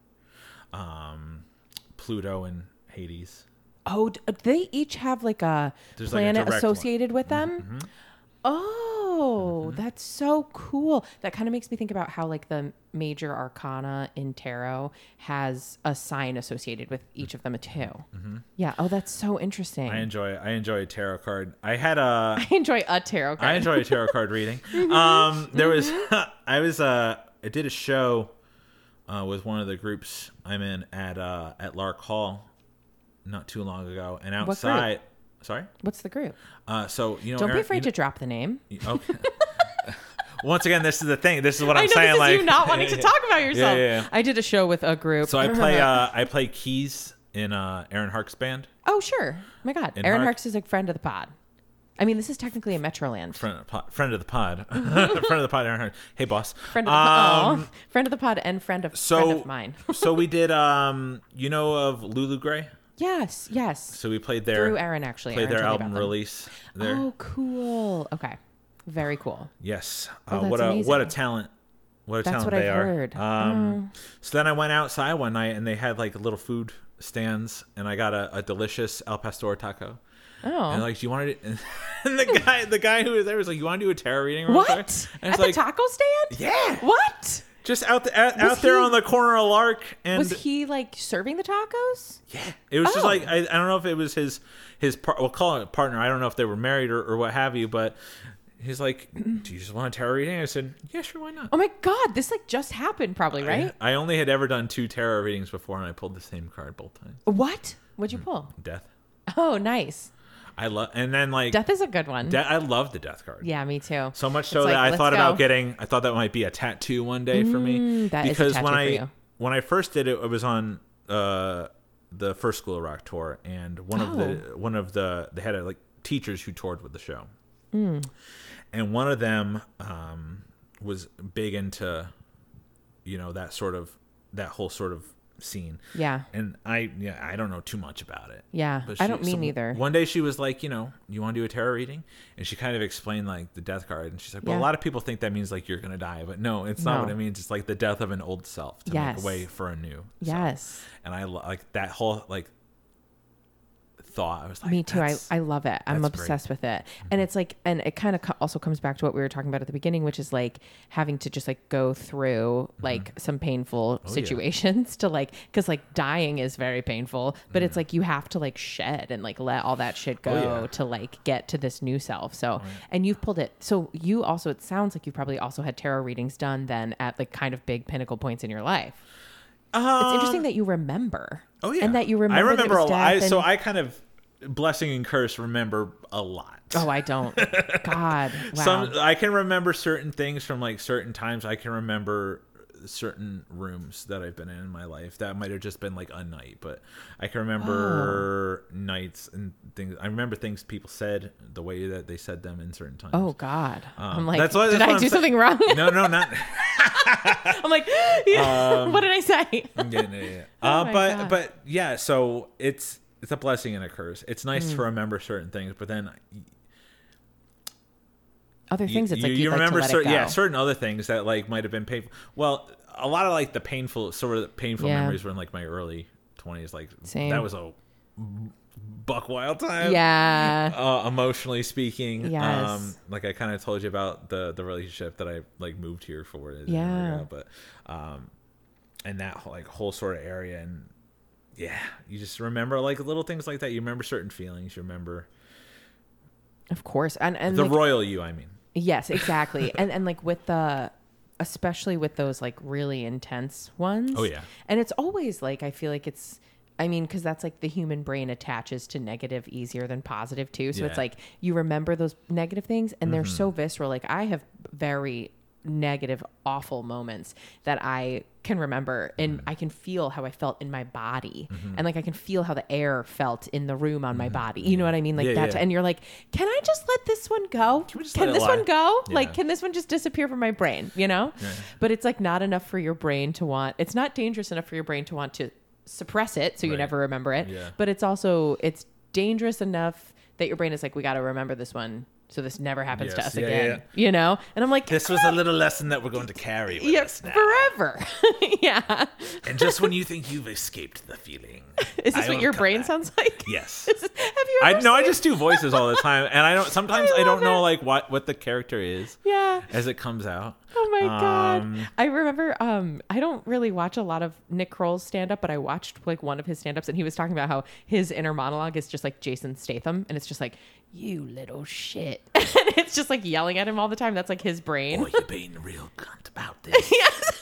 Pluto and Hades. Oh, they each have like a planet associated with them? Mm-hmm. Oh, that's so cool. That kind of makes me think about how like the major arcana in tarot has a sign associated with each of them too. Mm-hmm. Yeah. Oh, that's so interesting. I enjoy a tarot card. I enjoy a tarot card. I enjoy a tarot card reading. There was I did a show with one of the groups I'm in at Lark Hall not too long ago, and outside. Sorry, what's the group? So you know, don't be afraid to drop the name. Okay. Once again, this is the thing. This is what I'm saying. This is you not wanting to talk about yourself. Yeah. I did a show with a group. So I play keys in Aaron Hark's band. Oh sure, oh my God, Aaron Hark's is a friend of the pod. I mean, this is technically a Metroland. Friend of the pod. Friend of the pod, Aaron Hark. Hey, boss. Friend of the pod and friend of mine. So we did, you know of Lulu Gray? Yes. So we played their... Through Aaron, actually. Played their album release there. Oh, cool. Okay. Very cool. Yes. That's what a amazing. talent. What a That's talent what they I've are. Heard. So then I went outside one night, and they had like little food stands, and I got a delicious al pastor taco. Oh. And like, do you want to? And the guy who was there was like, "You want to do a tarot reading?" What? At the taco stand? Yeah. What? Just out there on the corner of Lark. And was he like serving the tacos? Yeah. It was just like I don't know if it was his we'll call it partner. I don't know if they were married or what have you, but He's like, do you just want a tarot reading? I said, yeah, sure, why not? Oh my God, this like just happened probably, right? I only had ever done 2 tarot readings before, and I pulled the same card both times. What? What'd you pull? Death. Oh, nice. I love, and then like Death is a good one. I love the death card. Yeah, me too. So much so It's that like, I thought let's about go. getting. I thought that might be a tattoo one day for me. That is a because tattoo when for I you. when I first did it, it was on the first School of Rock tour, and one of the they had like teachers who toured with the show, and one of them was big into, that whole sort of scene. Yeah. And I don't know too much about it. Yeah. But I don't mean either. One day she was like, you want to do a tarot reading? And she kind of explained like the death card. And she's like, well, Yeah. a lot of people think that means like you're going to die. But no, it's not No. what it means. It's like the death of an old self to Yes. make way for a new. Yes. self. And I like that whole like thought. I was like, Me too. I love it. I'm that's obsessed with it. And it's like, and it kind of also comes back to what we were talking about at the beginning, which is like having to just like go through like some painful situations to like, cause like dying is very painful, but it's like you have to like shed and like let all that shit go to like get to this new self. So, and you've pulled it. So you also, it sounds like you probably also had tarot readings done then at like kind of big pinnacle points in your life. It's interesting that you remember. Oh yeah. And that you remember. I remember a lot. So and- I kind of blessing and curse remember a lot. Oh, I don't. God. Wow. I can remember certain things from like certain times. I can remember certain rooms that I've been in my life. That might have just been like a night, but I can remember nights and things. I remember things people said, the way that they said them in certain times. Oh God. I'm like, that's did I do something wrong? No, not. I'm like, what did I say? Yeah. Oh my God. But yeah. So it's a blessing and a curse. It's nice to remember certain things, but then Other things, it's like you you'd remember like to let it go. certain other things that like might have been painful. Well, a lot of like the painful memories were in like my early 20s. Like Same. that was a buck wild time. Yeah. Emotionally speaking. Yes. Like I kind of told you about the relationship that I like moved here for. Yeah. But and that like whole sort of area, and yeah, you just remember like little things like that. You remember certain feelings. You remember Of course. And the like, royal you, I mean. yes, exactly. and like with especially with those like really intense ones. Oh, yeah. And it's always like, I feel like because that's like the human brain attaches to negative easier than positive too. So it's Yeah. like you remember those negative things and they're so visceral. Like I have very negative, awful moments that I can remember and I can feel how I felt in my body. And like I can feel how the air felt in the room on my body. You know what I mean? Like Yeah, that. yeah. And you're like, can I just let this one go? Can we just let it this lie? one go? Yeah. Like, can this one just disappear from my brain? You know? Yeah. But it's like not enough for your brain to want, it's not dangerous enough for your brain to want to suppress it so you Right. never remember it. Yeah. But it's dangerous enough that your brain is like, we got to remember this one so this never happens to Yes. us Yeah, again. yeah. You know? And I'm like, This was a little lesson that we're going to carry with yeah, us now. forever. Yeah. And just when you think you've escaped the feeling, Is this I what will your come brain back. sounds like? Yes. Have you ever I just do voices all the time, and I don't. Sometimes I don't know like what the character is Yeah. as it comes out. Oh my God. Um, I remember, I don't really watch a lot of Nick Kroll's stand up, but I watched like one of his stand ups and he was talking about how his inner monologue is just like Jason Statham. And it's just like, you little shit. And it's just like yelling at him all the time. That's like his brain. Boy, you're being a real cunt about this. Yes.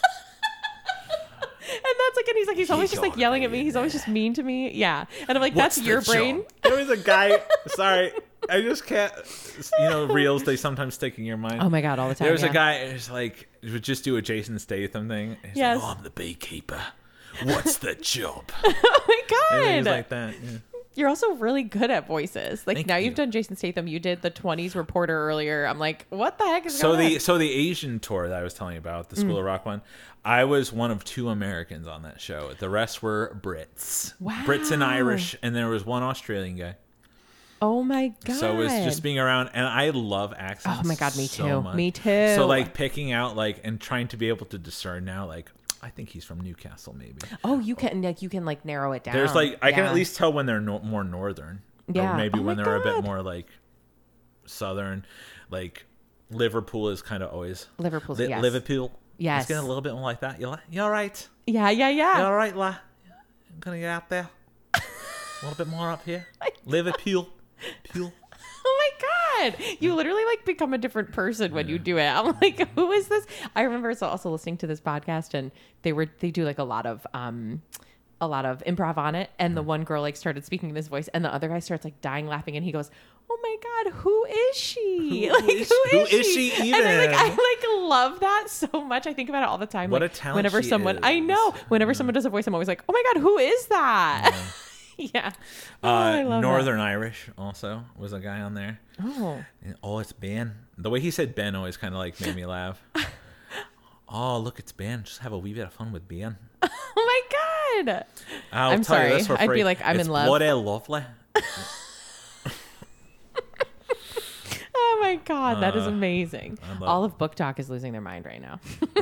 And that's like, and he's like, he's always just like oughta yelling be at me. in He's always there. just mean to me. Yeah. And I'm like, What's that's the your brain. joke? There was a guy. Sorry, I just can't. Reels they sometimes stick in your mind. Oh my God, all the time. There was yeah. a guy who's like would just do a Jason Statham thing. He's Yes. like, oh, I'm the beekeeper. What's the job? Oh my God. And he's like that. Yeah. You're also really good at voices. Like Thank now you. you've done Jason Statham. You did the 20s reporter earlier. I'm like, what the heck is So going on? the Asian tour that I was telling you about, the School of Rock one, I was one of 2 Americans on that show. The rest were Brits. Wow. Brits and Irish, and there was one Australian guy. Oh my God. So it was just being around, and I love accents. Oh my God, me so too. much. Me too. So like picking out like and trying to be able to discern now, like I think he's from Newcastle, maybe. Oh, you can like narrow it down. There's like I can Yeah. at least tell when they're more northern. Yeah. Or maybe Oh when my they're a bit God. more like southern. Like Liverpool is kind of always Liverpool's yes. Liverpool. Yes. It's getting a little bit more like that. You all right? Yeah. You all right, la? I'm gonna get out there. A little bit more up here. Liverpool. Pool. Oh my god, you literally like become a different person when you do it. I'm like, who is this? I remember also listening to this podcast, and they do like a lot of improv on it, and the one girl like started speaking in this voice, and the other guy starts like dying laughing, and he goes, "Oh my god, who is she? Who is she even?" And I love that so much. I think about it all the time. What like, a talent whenever she someone is. I know, whenever someone does a voice, I'm always like, "Oh my god, who is that?" Yeah. I love Northern Irish also was a guy on there. that. Oh, it's Ben. The way he said Ben always kind of like made me laugh. Oh, look, it's Ben. Just have a wee bit of fun with Ben. Oh my god. I'm tell you sorry. this for I'd free. be like, I'm It's in love. bloody lovely. Oh my god, that is amazing. love All of Book Talk is losing their mind right now.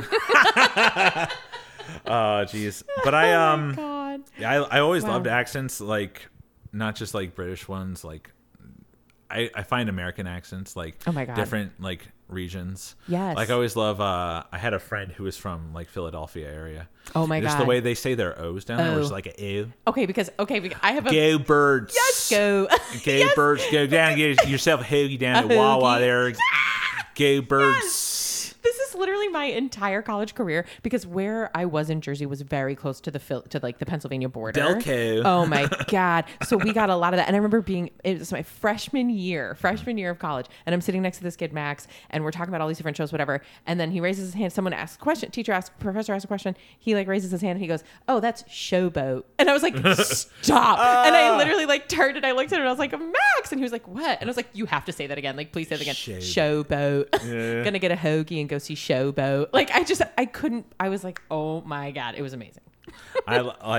Oh, jeez. But Oh my god. I always Wow. loved accents, like not just like British ones. Like I find American accents like Oh my God. different like regions. Yes. Like I always love. I had a friend who was from like Philadelphia area. Oh my Just god. the way they say their O's down there, Oh. which is like a ew. because I have a Go birds. Yes, go. Go Yes. birds. Go down. Get yourself a hoagie down A at Wawa hoagie. there. Go birds. This is literally my entire college career, because where I was in Jersey was very close to the Pennsylvania border. Delco. Oh my god! So we got a lot of that, and I remember it was my freshman year of college, and I'm sitting next to this kid Max, and we're talking about all these different shows, whatever. And then he raises his hand. Someone asks a question. Professor asks a question. He like raises his hand and he goes, "Oh, that's Showboat." And I was like, "Stop!" And I literally like turned and I looked at him and I was like, "Max," and he was like, "What?" And I was like, "You have to say that again. Like, please say it again. Showboat." Yeah. Gonna get a hoagie and go see Showboat. Like I couldn't. I was like, oh my god, it was amazing. I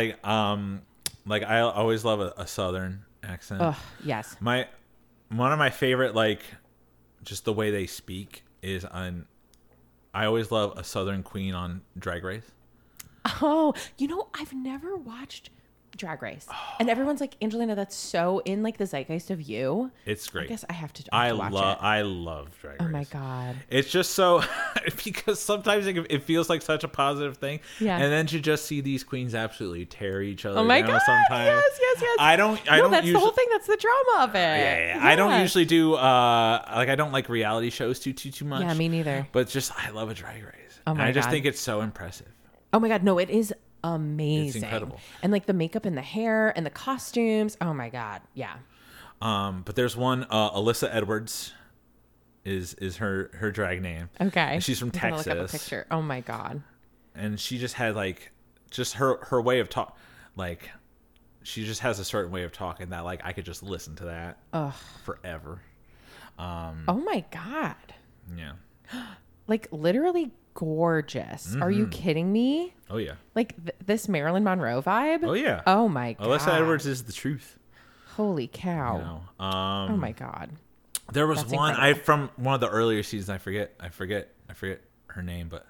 always love a southern accent. Oh yes. One of my favorite, like, just the way they speak is on. I always love a Southern Queen on Drag Race. Oh, I've never watched Drag Race, and everyone's like, Angelina, that's so in like the zeitgeist of you. It's great. I guess I have to. I watch love. it. I love Drag Race. Oh my god. It's just so because sometimes it feels like such a positive thing, Yeah. and then to just see these queens absolutely tear each other Oh my down god. sometimes. Yes. I don't. That's usually, the whole thing. That's the drama of it. Yeah. I don't usually do I don't like reality shows too much. Yeah, me neither. But just I love a Drag Race. Oh my and I just God. think it's so impressive. Oh my god, no, it is amazing. incredible. And like the makeup and the hair and the costumes. Oh my god, yeah. But there's one Alyssa Edwards is her drag name. Okay. And she's from I'm gonna Texas. Look up a picture. Oh my god. And she just had like just her way of talk, like she just has a certain way of talking that like I could just listen to that forever. Oh my god. Yeah. Like literally gorgeous. Are you kidding me? Oh yeah. Like this Marilyn Monroe vibe? Oh yeah. Oh my god. Alyssa Edwards is the truth. Holy cow. You know. Oh my god. There was That's one incredible. from one of the earlier seasons. I forget her name, but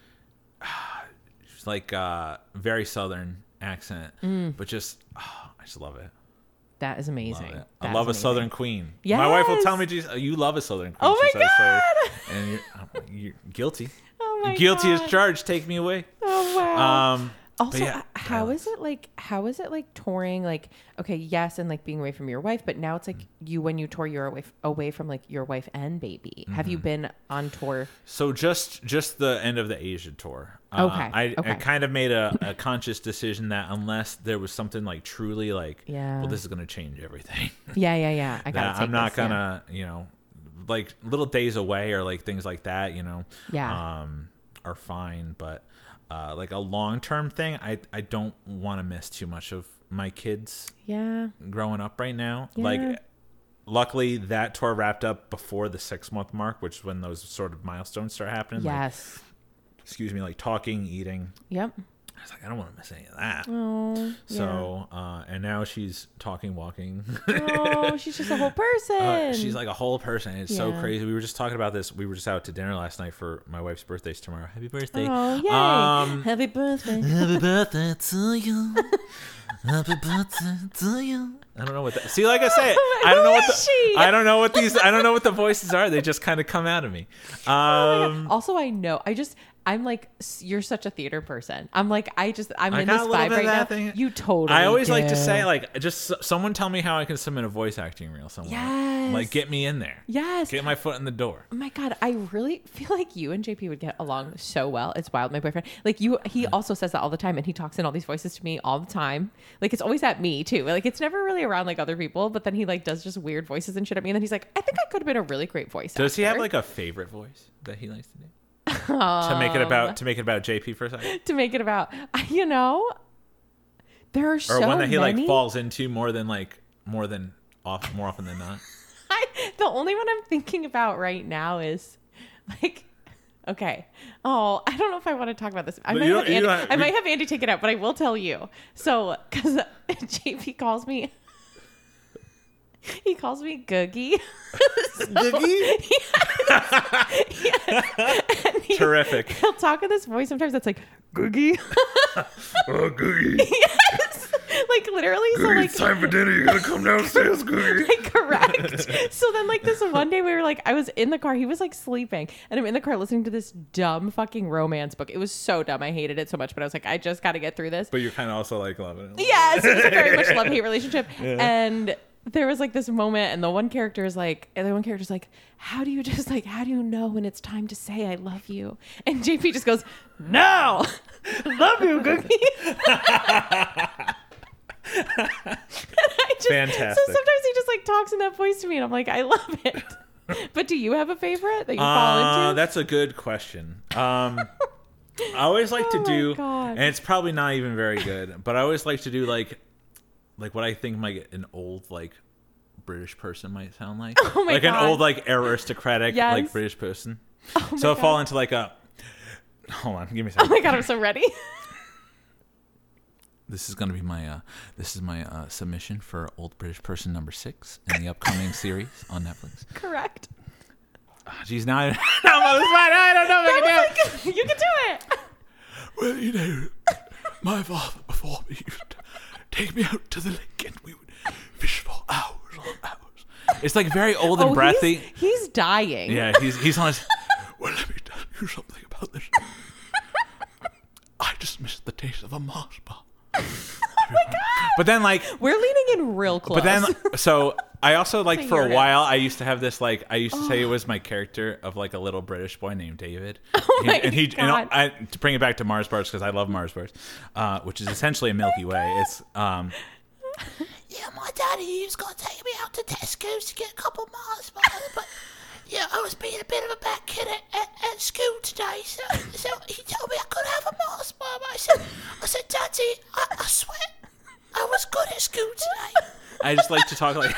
she's like very southern accent, but just I just love it. That is amazing. Love it. That I is love a amazing. southern queen. My wife will Yes. tell me, "Geez, you love a southern queen." Oh she my says, so. God. And you're guilty. Oh my Guilty as God. charged. Take me away. Oh wow. But Also, yeah, how is it like touring? Like, okay, yes, and like being away from your wife, but now it's like when you tour, you're away from like your wife and baby. Have you been on tour? So just the end of the Asia tour. Okay, I okay. kind of made a conscious decision that unless there was something like truly like, Yeah. well, this is going to change everything. Yeah. I got. that I'm not gonna, like little days away or like things like that, Yeah. are fine. But like a long-term thing, I don't want to miss too much of my kids Yeah. growing up right now. Yeah. Like, luckily that tour wrapped up before the 6-month mark, which is when those sort of milestones start happening. Yes. Like, like talking, eating. Yep. I was like, I don't want to miss any of that. Oh. So, and now she's talking, walking. Oh, she's just a whole person. She's like a whole person. It's so Yeah. crazy. We were just talking about this. We were just out to dinner last night for my wife's birthday's tomorrow. Happy birthday. Oh, yay. Happy birthday. Happy birthday to you. Happy birthday to you. I don't know what that. See, like I said, I don't know what she? I don't know what the voices are. They just kind of come out of me. Oh my God. Also, I I'm like, you're such a theater person. I'm like, I'm I in got this a little vibe bit right of that now. thing. You totally I always like to do. say, like, just someone tell me how I can submit a voice acting reel somewhere. Yes. Like, get me in there. Yes. Get my foot in the door. Oh my God, I really feel like you and JP would get along so well. It's wild, my boyfriend. Like he also says that all the time, and he talks in all these voices to me all the time. Like it's always at me too. Like it's never really around like other people, but then he like does just weird voices and shit at me. And then he's like, I think I could have been a really great voice Does he have actor. like a favorite voice that he likes to do? To make it about JP for a second, To make it about, there are so or one that he many. like falls into more often than not. The only one I'm thinking about right now is like, okay. Oh, I don't know if I want to talk about this. I might have Andy take it out, but I will tell you. So, because JP calls me, he calls me Googie. Googie? Yes. Terrific. He'll talk in this voice sometimes that's like, Googie. Oh, Googie. Yes. Like literally. Googie, so like, it's time for dinner. You gotta come downstairs, Googie. like correct. So then like this one day we were like, I was in the car, he was like sleeping, and I'm in the car listening to this dumb fucking romance book. It was so dumb. I hated it so much, but I was like, I just got to get through this. But you're kind of also like loving it. Yes, it was a very much love-hate relationship. Yeah. And there was like this moment, and the one character's like, how do you know when it's time to say I love you? And JP just goes, no, love you, Googie. Fantastic. So sometimes he just like talks in that voice to me, and I'm like, I love it. But do you have a favorite that you fall into? That's a good question. I always like to do, and it's probably not even very good, but I always like to do like what I think might an old like British person might sound like. Oh my like God. an old like aristocratic Yes. like British person. Oh my So I God. fall into like a. Hold on, give me a Oh second. my God, I'm so ready. This is gonna be my submission for Old British Person number 6 in the upcoming series on Netflix. Correct. Geez, now I'm on the spot. I don't know if I can do it. You can do it. Well, you know, my father before me used to take me out to the lake and we would fish for hours on hours. It's like very old and breathy. He's dying. Yeah, he's on his. Well, let me tell you something about this. I just missed the taste of a Mars bar. Oh my God. But then, like, We're leaning in real close. but then, so I also like for a You're while I used to have this like I used to say it was my character of like a little British boy named David. Oh my God. To bring it back to Mars bars because I love Mars bars, which is essentially a Milky Way. It's Yeah, my daddy, he's got to take me out to Tesco's to get a couple of Mars bars, but yeah, I was being a bit of a bad kid at school today, so he told me I could have a Mars bar. But I said, Daddy, I swear, I was good at school today. I just like to talk like.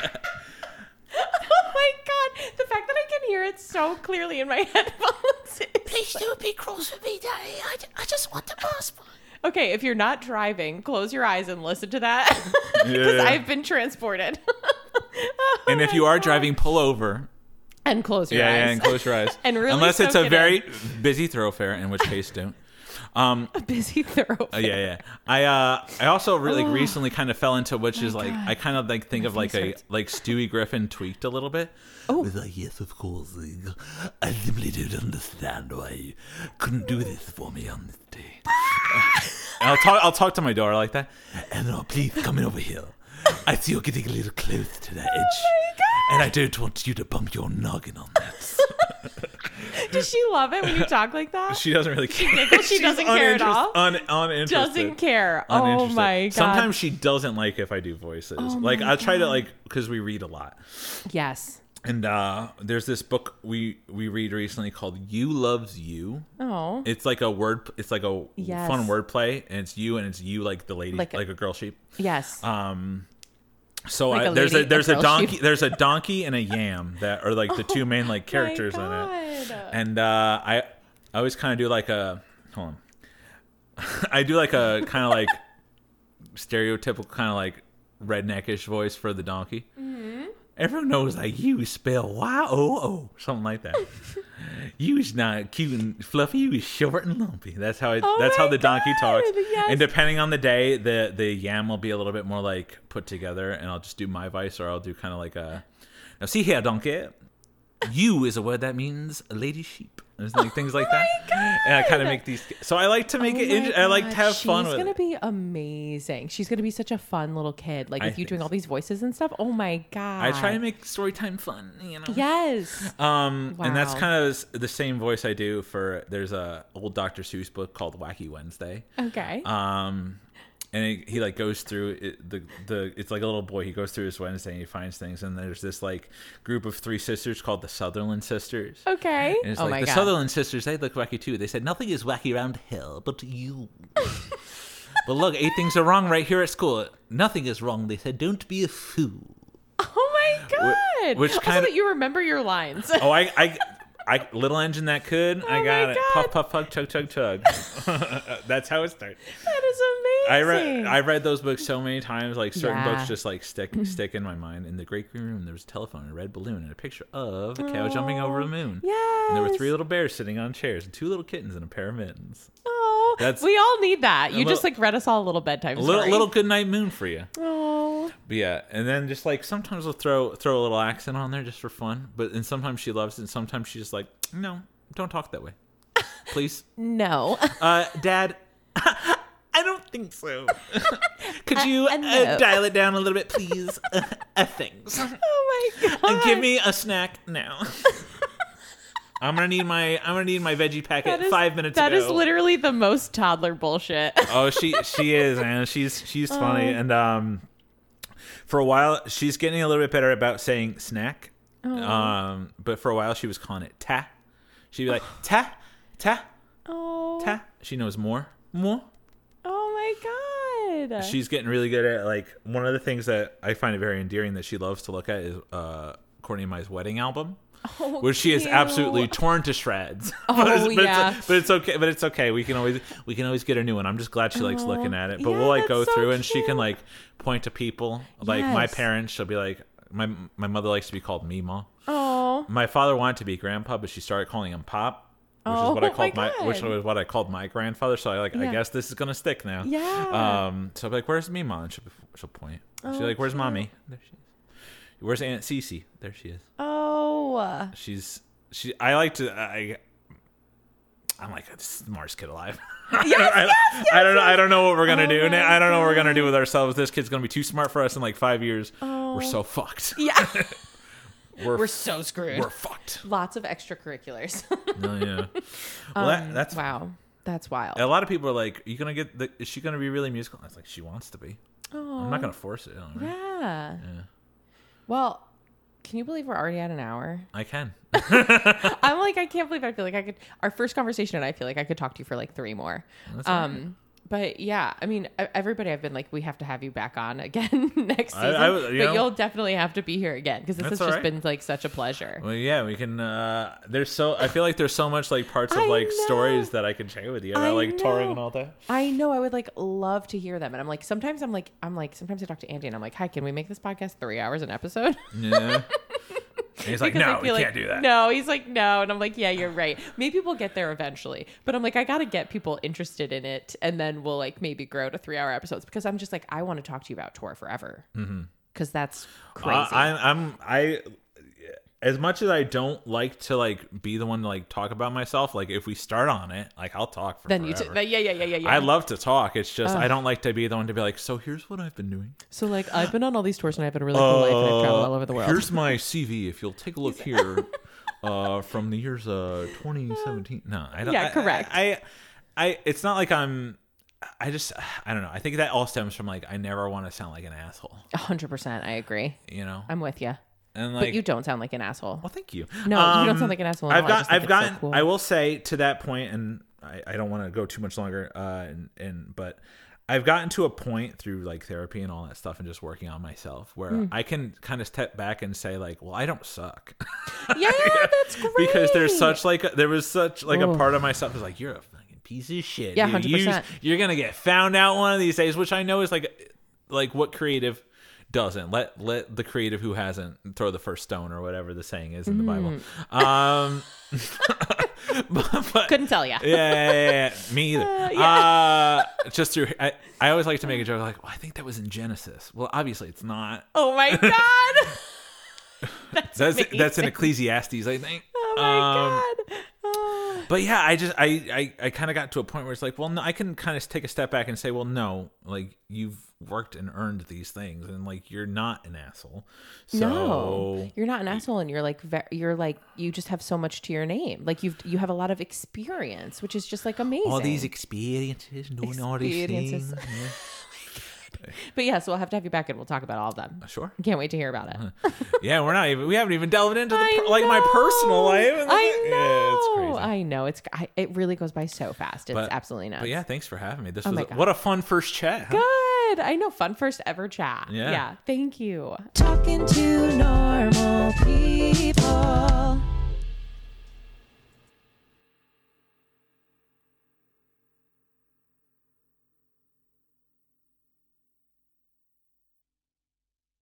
Oh my God. The fact that I can hear it so clearly in my headphones. Please don't be cross with me, Daddy. I just want the Mars bar. Okay, if you're not driving, close your eyes and listen to that. Because Yeah. I've been transported. And if you are driving, pull over. And close your eyes. Yeah, and close your eyes. And really unless it's soak a it very busy thoroughfare, in which case don't. A busy thoroughfare. Yeah. I also really recently kind of fell into which is like God. I kind of like think of like face a hurts. like Stewie Griffin tweaked a little bit. Oh. With like, yes, of course. I simply don't understand why you couldn't do this for me on this day. And I'll talk to my daughter like that. And please come in over here. I see you're getting a little close to the edge. Oh my God. And I don't want you to bump your noggin on that. Does she love it when you talk like that? She doesn't really care. giggles? She She's doesn't care at all? Uninterested. Doesn't care. Oh Uninterested. my God. Sometimes she doesn't like if I do voices. Like I try to like because we read a lot. Yes. And there's this book we read recently called "You Loves You." Oh. It's like a word. It's like a Yes. fun wordplay, and it's you like the lady, Like like a- a girl sheep. Yes. So Like a there's lady, a girl donkey sheep. there's a donkey and a yam that are like the two main like characters in it. God. And I always kind of do like a hold on. I do like a kind of like stereotypical kind of like redneckish voice for the donkey. Mm-hmm. Everyone knows like you spell Y-O-O, something like that. You is not cute and fluffy. You is short and lumpy. That's how that's how my the donkey God, talks. yes. And depending on the day, the yam will be a little bit more like put together, and I'll just do my voice, or I'll do kind of like a. Now see here, donkey. You is a word that means a lady sheep. There's like things like that, and I kind of make these. So I like to make it. I like to have fun with it. She's gonna be amazing. She's gonna be such a fun little kid. Like with you doing all these voices and stuff. Oh my god! I try to make story time fun. Yes. And that's kind of the same voice I do for. There's a old Dr. Seuss book called Wacky Wednesday. Okay. And he like goes through it, it's like a little boy. He goes through his Wednesday and he finds things. And there's this like group of 3 sisters called the Sutherland Sisters. Okay. And it's like the Sutherland Sisters, they look wacky too. They said nothing is wacky around hell but you. But look, 8 things are wrong right here at school. Nothing is wrong. They said don't be a fool. Oh my god! Which kind of that you remember your lines. Oh, I little engine that could. I got it. Puff, puff, puff, chug, chug, chug. That's how it starts. That is amazing. I read those books so many times. Like certain books just like stick in my mind. In the Great Green Room, there was a telephone, a red balloon, and a picture of a cow jumping over the moon. Yes. And there were 3 little bears sitting on chairs, and 2 little kittens, and a pair of mittens. Oh, we all need that. You just like read us all a little bedtime story. Little good night moon for you. Oh. But yeah, and then just like sometimes we'll throw a little accent on there just for fun. And sometimes she loves it, and sometimes she's just like, no, don't talk that way, please. No. Dad, I don't think so. Could you no. dial it down a little bit, please? Thanks. Oh my god. And give me a snack now. I'm gonna need my veggie packet 5 minutes ago. That is literally the most toddler bullshit. Oh, she is, man. She's funny, and for a while she's getting a little bit better about saying snack. But for a while she was calling it ta. She'd be like ta. Oh. Ta. She knows more. Oh my god. She's getting really good at like one of the things that I find it very endearing that she loves to look at is Courtney and I's wedding album. Oh, which she is absolutely torn to shreds. Oh, but it's okay. But it's okay. We can always get a new one. I'm just glad she likes looking at it. But yeah, we'll like go that's through, so and she can like point to people. Like my Yes. parents, she'll be like, my mother likes to be called Mima. Oh. My father wanted to be Grandpa, but she started calling him Pop, which is what I called which was what I called my grandfather. So I guess this is gonna stick now. Yeah. So I'll be like, where's Mima? And she'll point. She's like, where's Mommy? There she is. Where's Aunt Cece? There she is. Oh. I'm like the smartest kid alive. Yes, I don't know what we're gonna do. I don't know what we're gonna do with ourselves. This kid's gonna be too smart for us in like 5 years. Oh. We're so fucked. Yeah. We're so screwed. We're fucked. Lots of extracurriculars. Oh, yeah. Well, that's wow. That's wild. a lot of people are like, "Are you gonna get? Is she gonna be really musical?" I was like, "She wants to be. Oh. I'm not gonna force it." Yeah. Well, can you believe we're already at an hour? I can. I'm like, I can't believe I feel like I could. Our first conversation, and I feel like I could talk to you for like 3 more. That's all right. But yeah, I mean, everybody I've been like, we have to have you back on again next season. You'll definitely have to be here again because this has just been like such a pleasure. Well, yeah, we can. I feel like there's so much like parts of like stories that I can share with you about like touring and all that. I know. I would like love to hear them, and I'm like, sometimes I talk to Andy, and I'm like, hi, can we make this podcast 3 hours an episode? Yeah. And he's like, no, we can't do that. No, he's like, no. And I'm like, yeah, you're right. Maybe we'll get there eventually. But I'm like, I got to get people interested in it. And then we'll like maybe grow to 3-hour episodes because I'm just like, I want to talk to you about tour forever. Because that's crazy. As much as I don't like to like be the one to like talk about myself, like if we start on it, like I'll talk for forever. Yeah. I love to talk. It's just I don't like to be the one to be like, so here's what I've been doing. So like I've been on all these tours and I've had a really cool life and I've traveled all over the world. Here's my CV. If you'll take a look here, from the years 2017. No, I don't. Yeah, correct. I it's not like I don't know. I think that all stems from like I never want to sound like an asshole. 100%. I agree. You know, I'm with you. And like, but you don't sound like an asshole. Well, thank you. No, you don't sound like an asshole. I've gotten. So cool. I will say to that point, and I don't want to go too much longer. But I've gotten to a point through like therapy and all that stuff, and just working on myself, where I can kind of step back and say like, well, I don't suck. Yeah, that's great. Because there was such a part of myself was like, you're a fucking piece of shit. Yeah, dude. 100%. You're gonna get found out one of these days, which I know is like what creative doesn't let the creative who hasn't throw the first stone or whatever the saying is in the Bible. But couldn't tell you. Yeah, me either. Just through, I always like to make a joke like, well, I think that was in Genesis. Well, obviously it's not. Oh my god, that's in Ecclesiastes, I think. Oh my god. But yeah, I kind of got to a point where it's like, well, no, I can kind of take a step back and say, well, no, like you've worked and earned these things, and like you're not an asshole. So No, you're not an asshole, and you're like you just have so much to your name. Like you have a lot of experience, which is just like amazing. all these experiences, doing all these things. Yeah. But yeah, so we'll have to have you back and we'll talk about all of them. Sure. Can't wait to hear about it. Yeah, we haven't even delved into I my personal life. I know. Yeah, it's crazy. I know. It really goes by so fast. It's absolutely nuts. But yeah, thanks for having me. This Oh was my God. what a fun first chat. Huh? Good. I know. Fun first ever chat. Yeah. Thank you. Talking to normal people.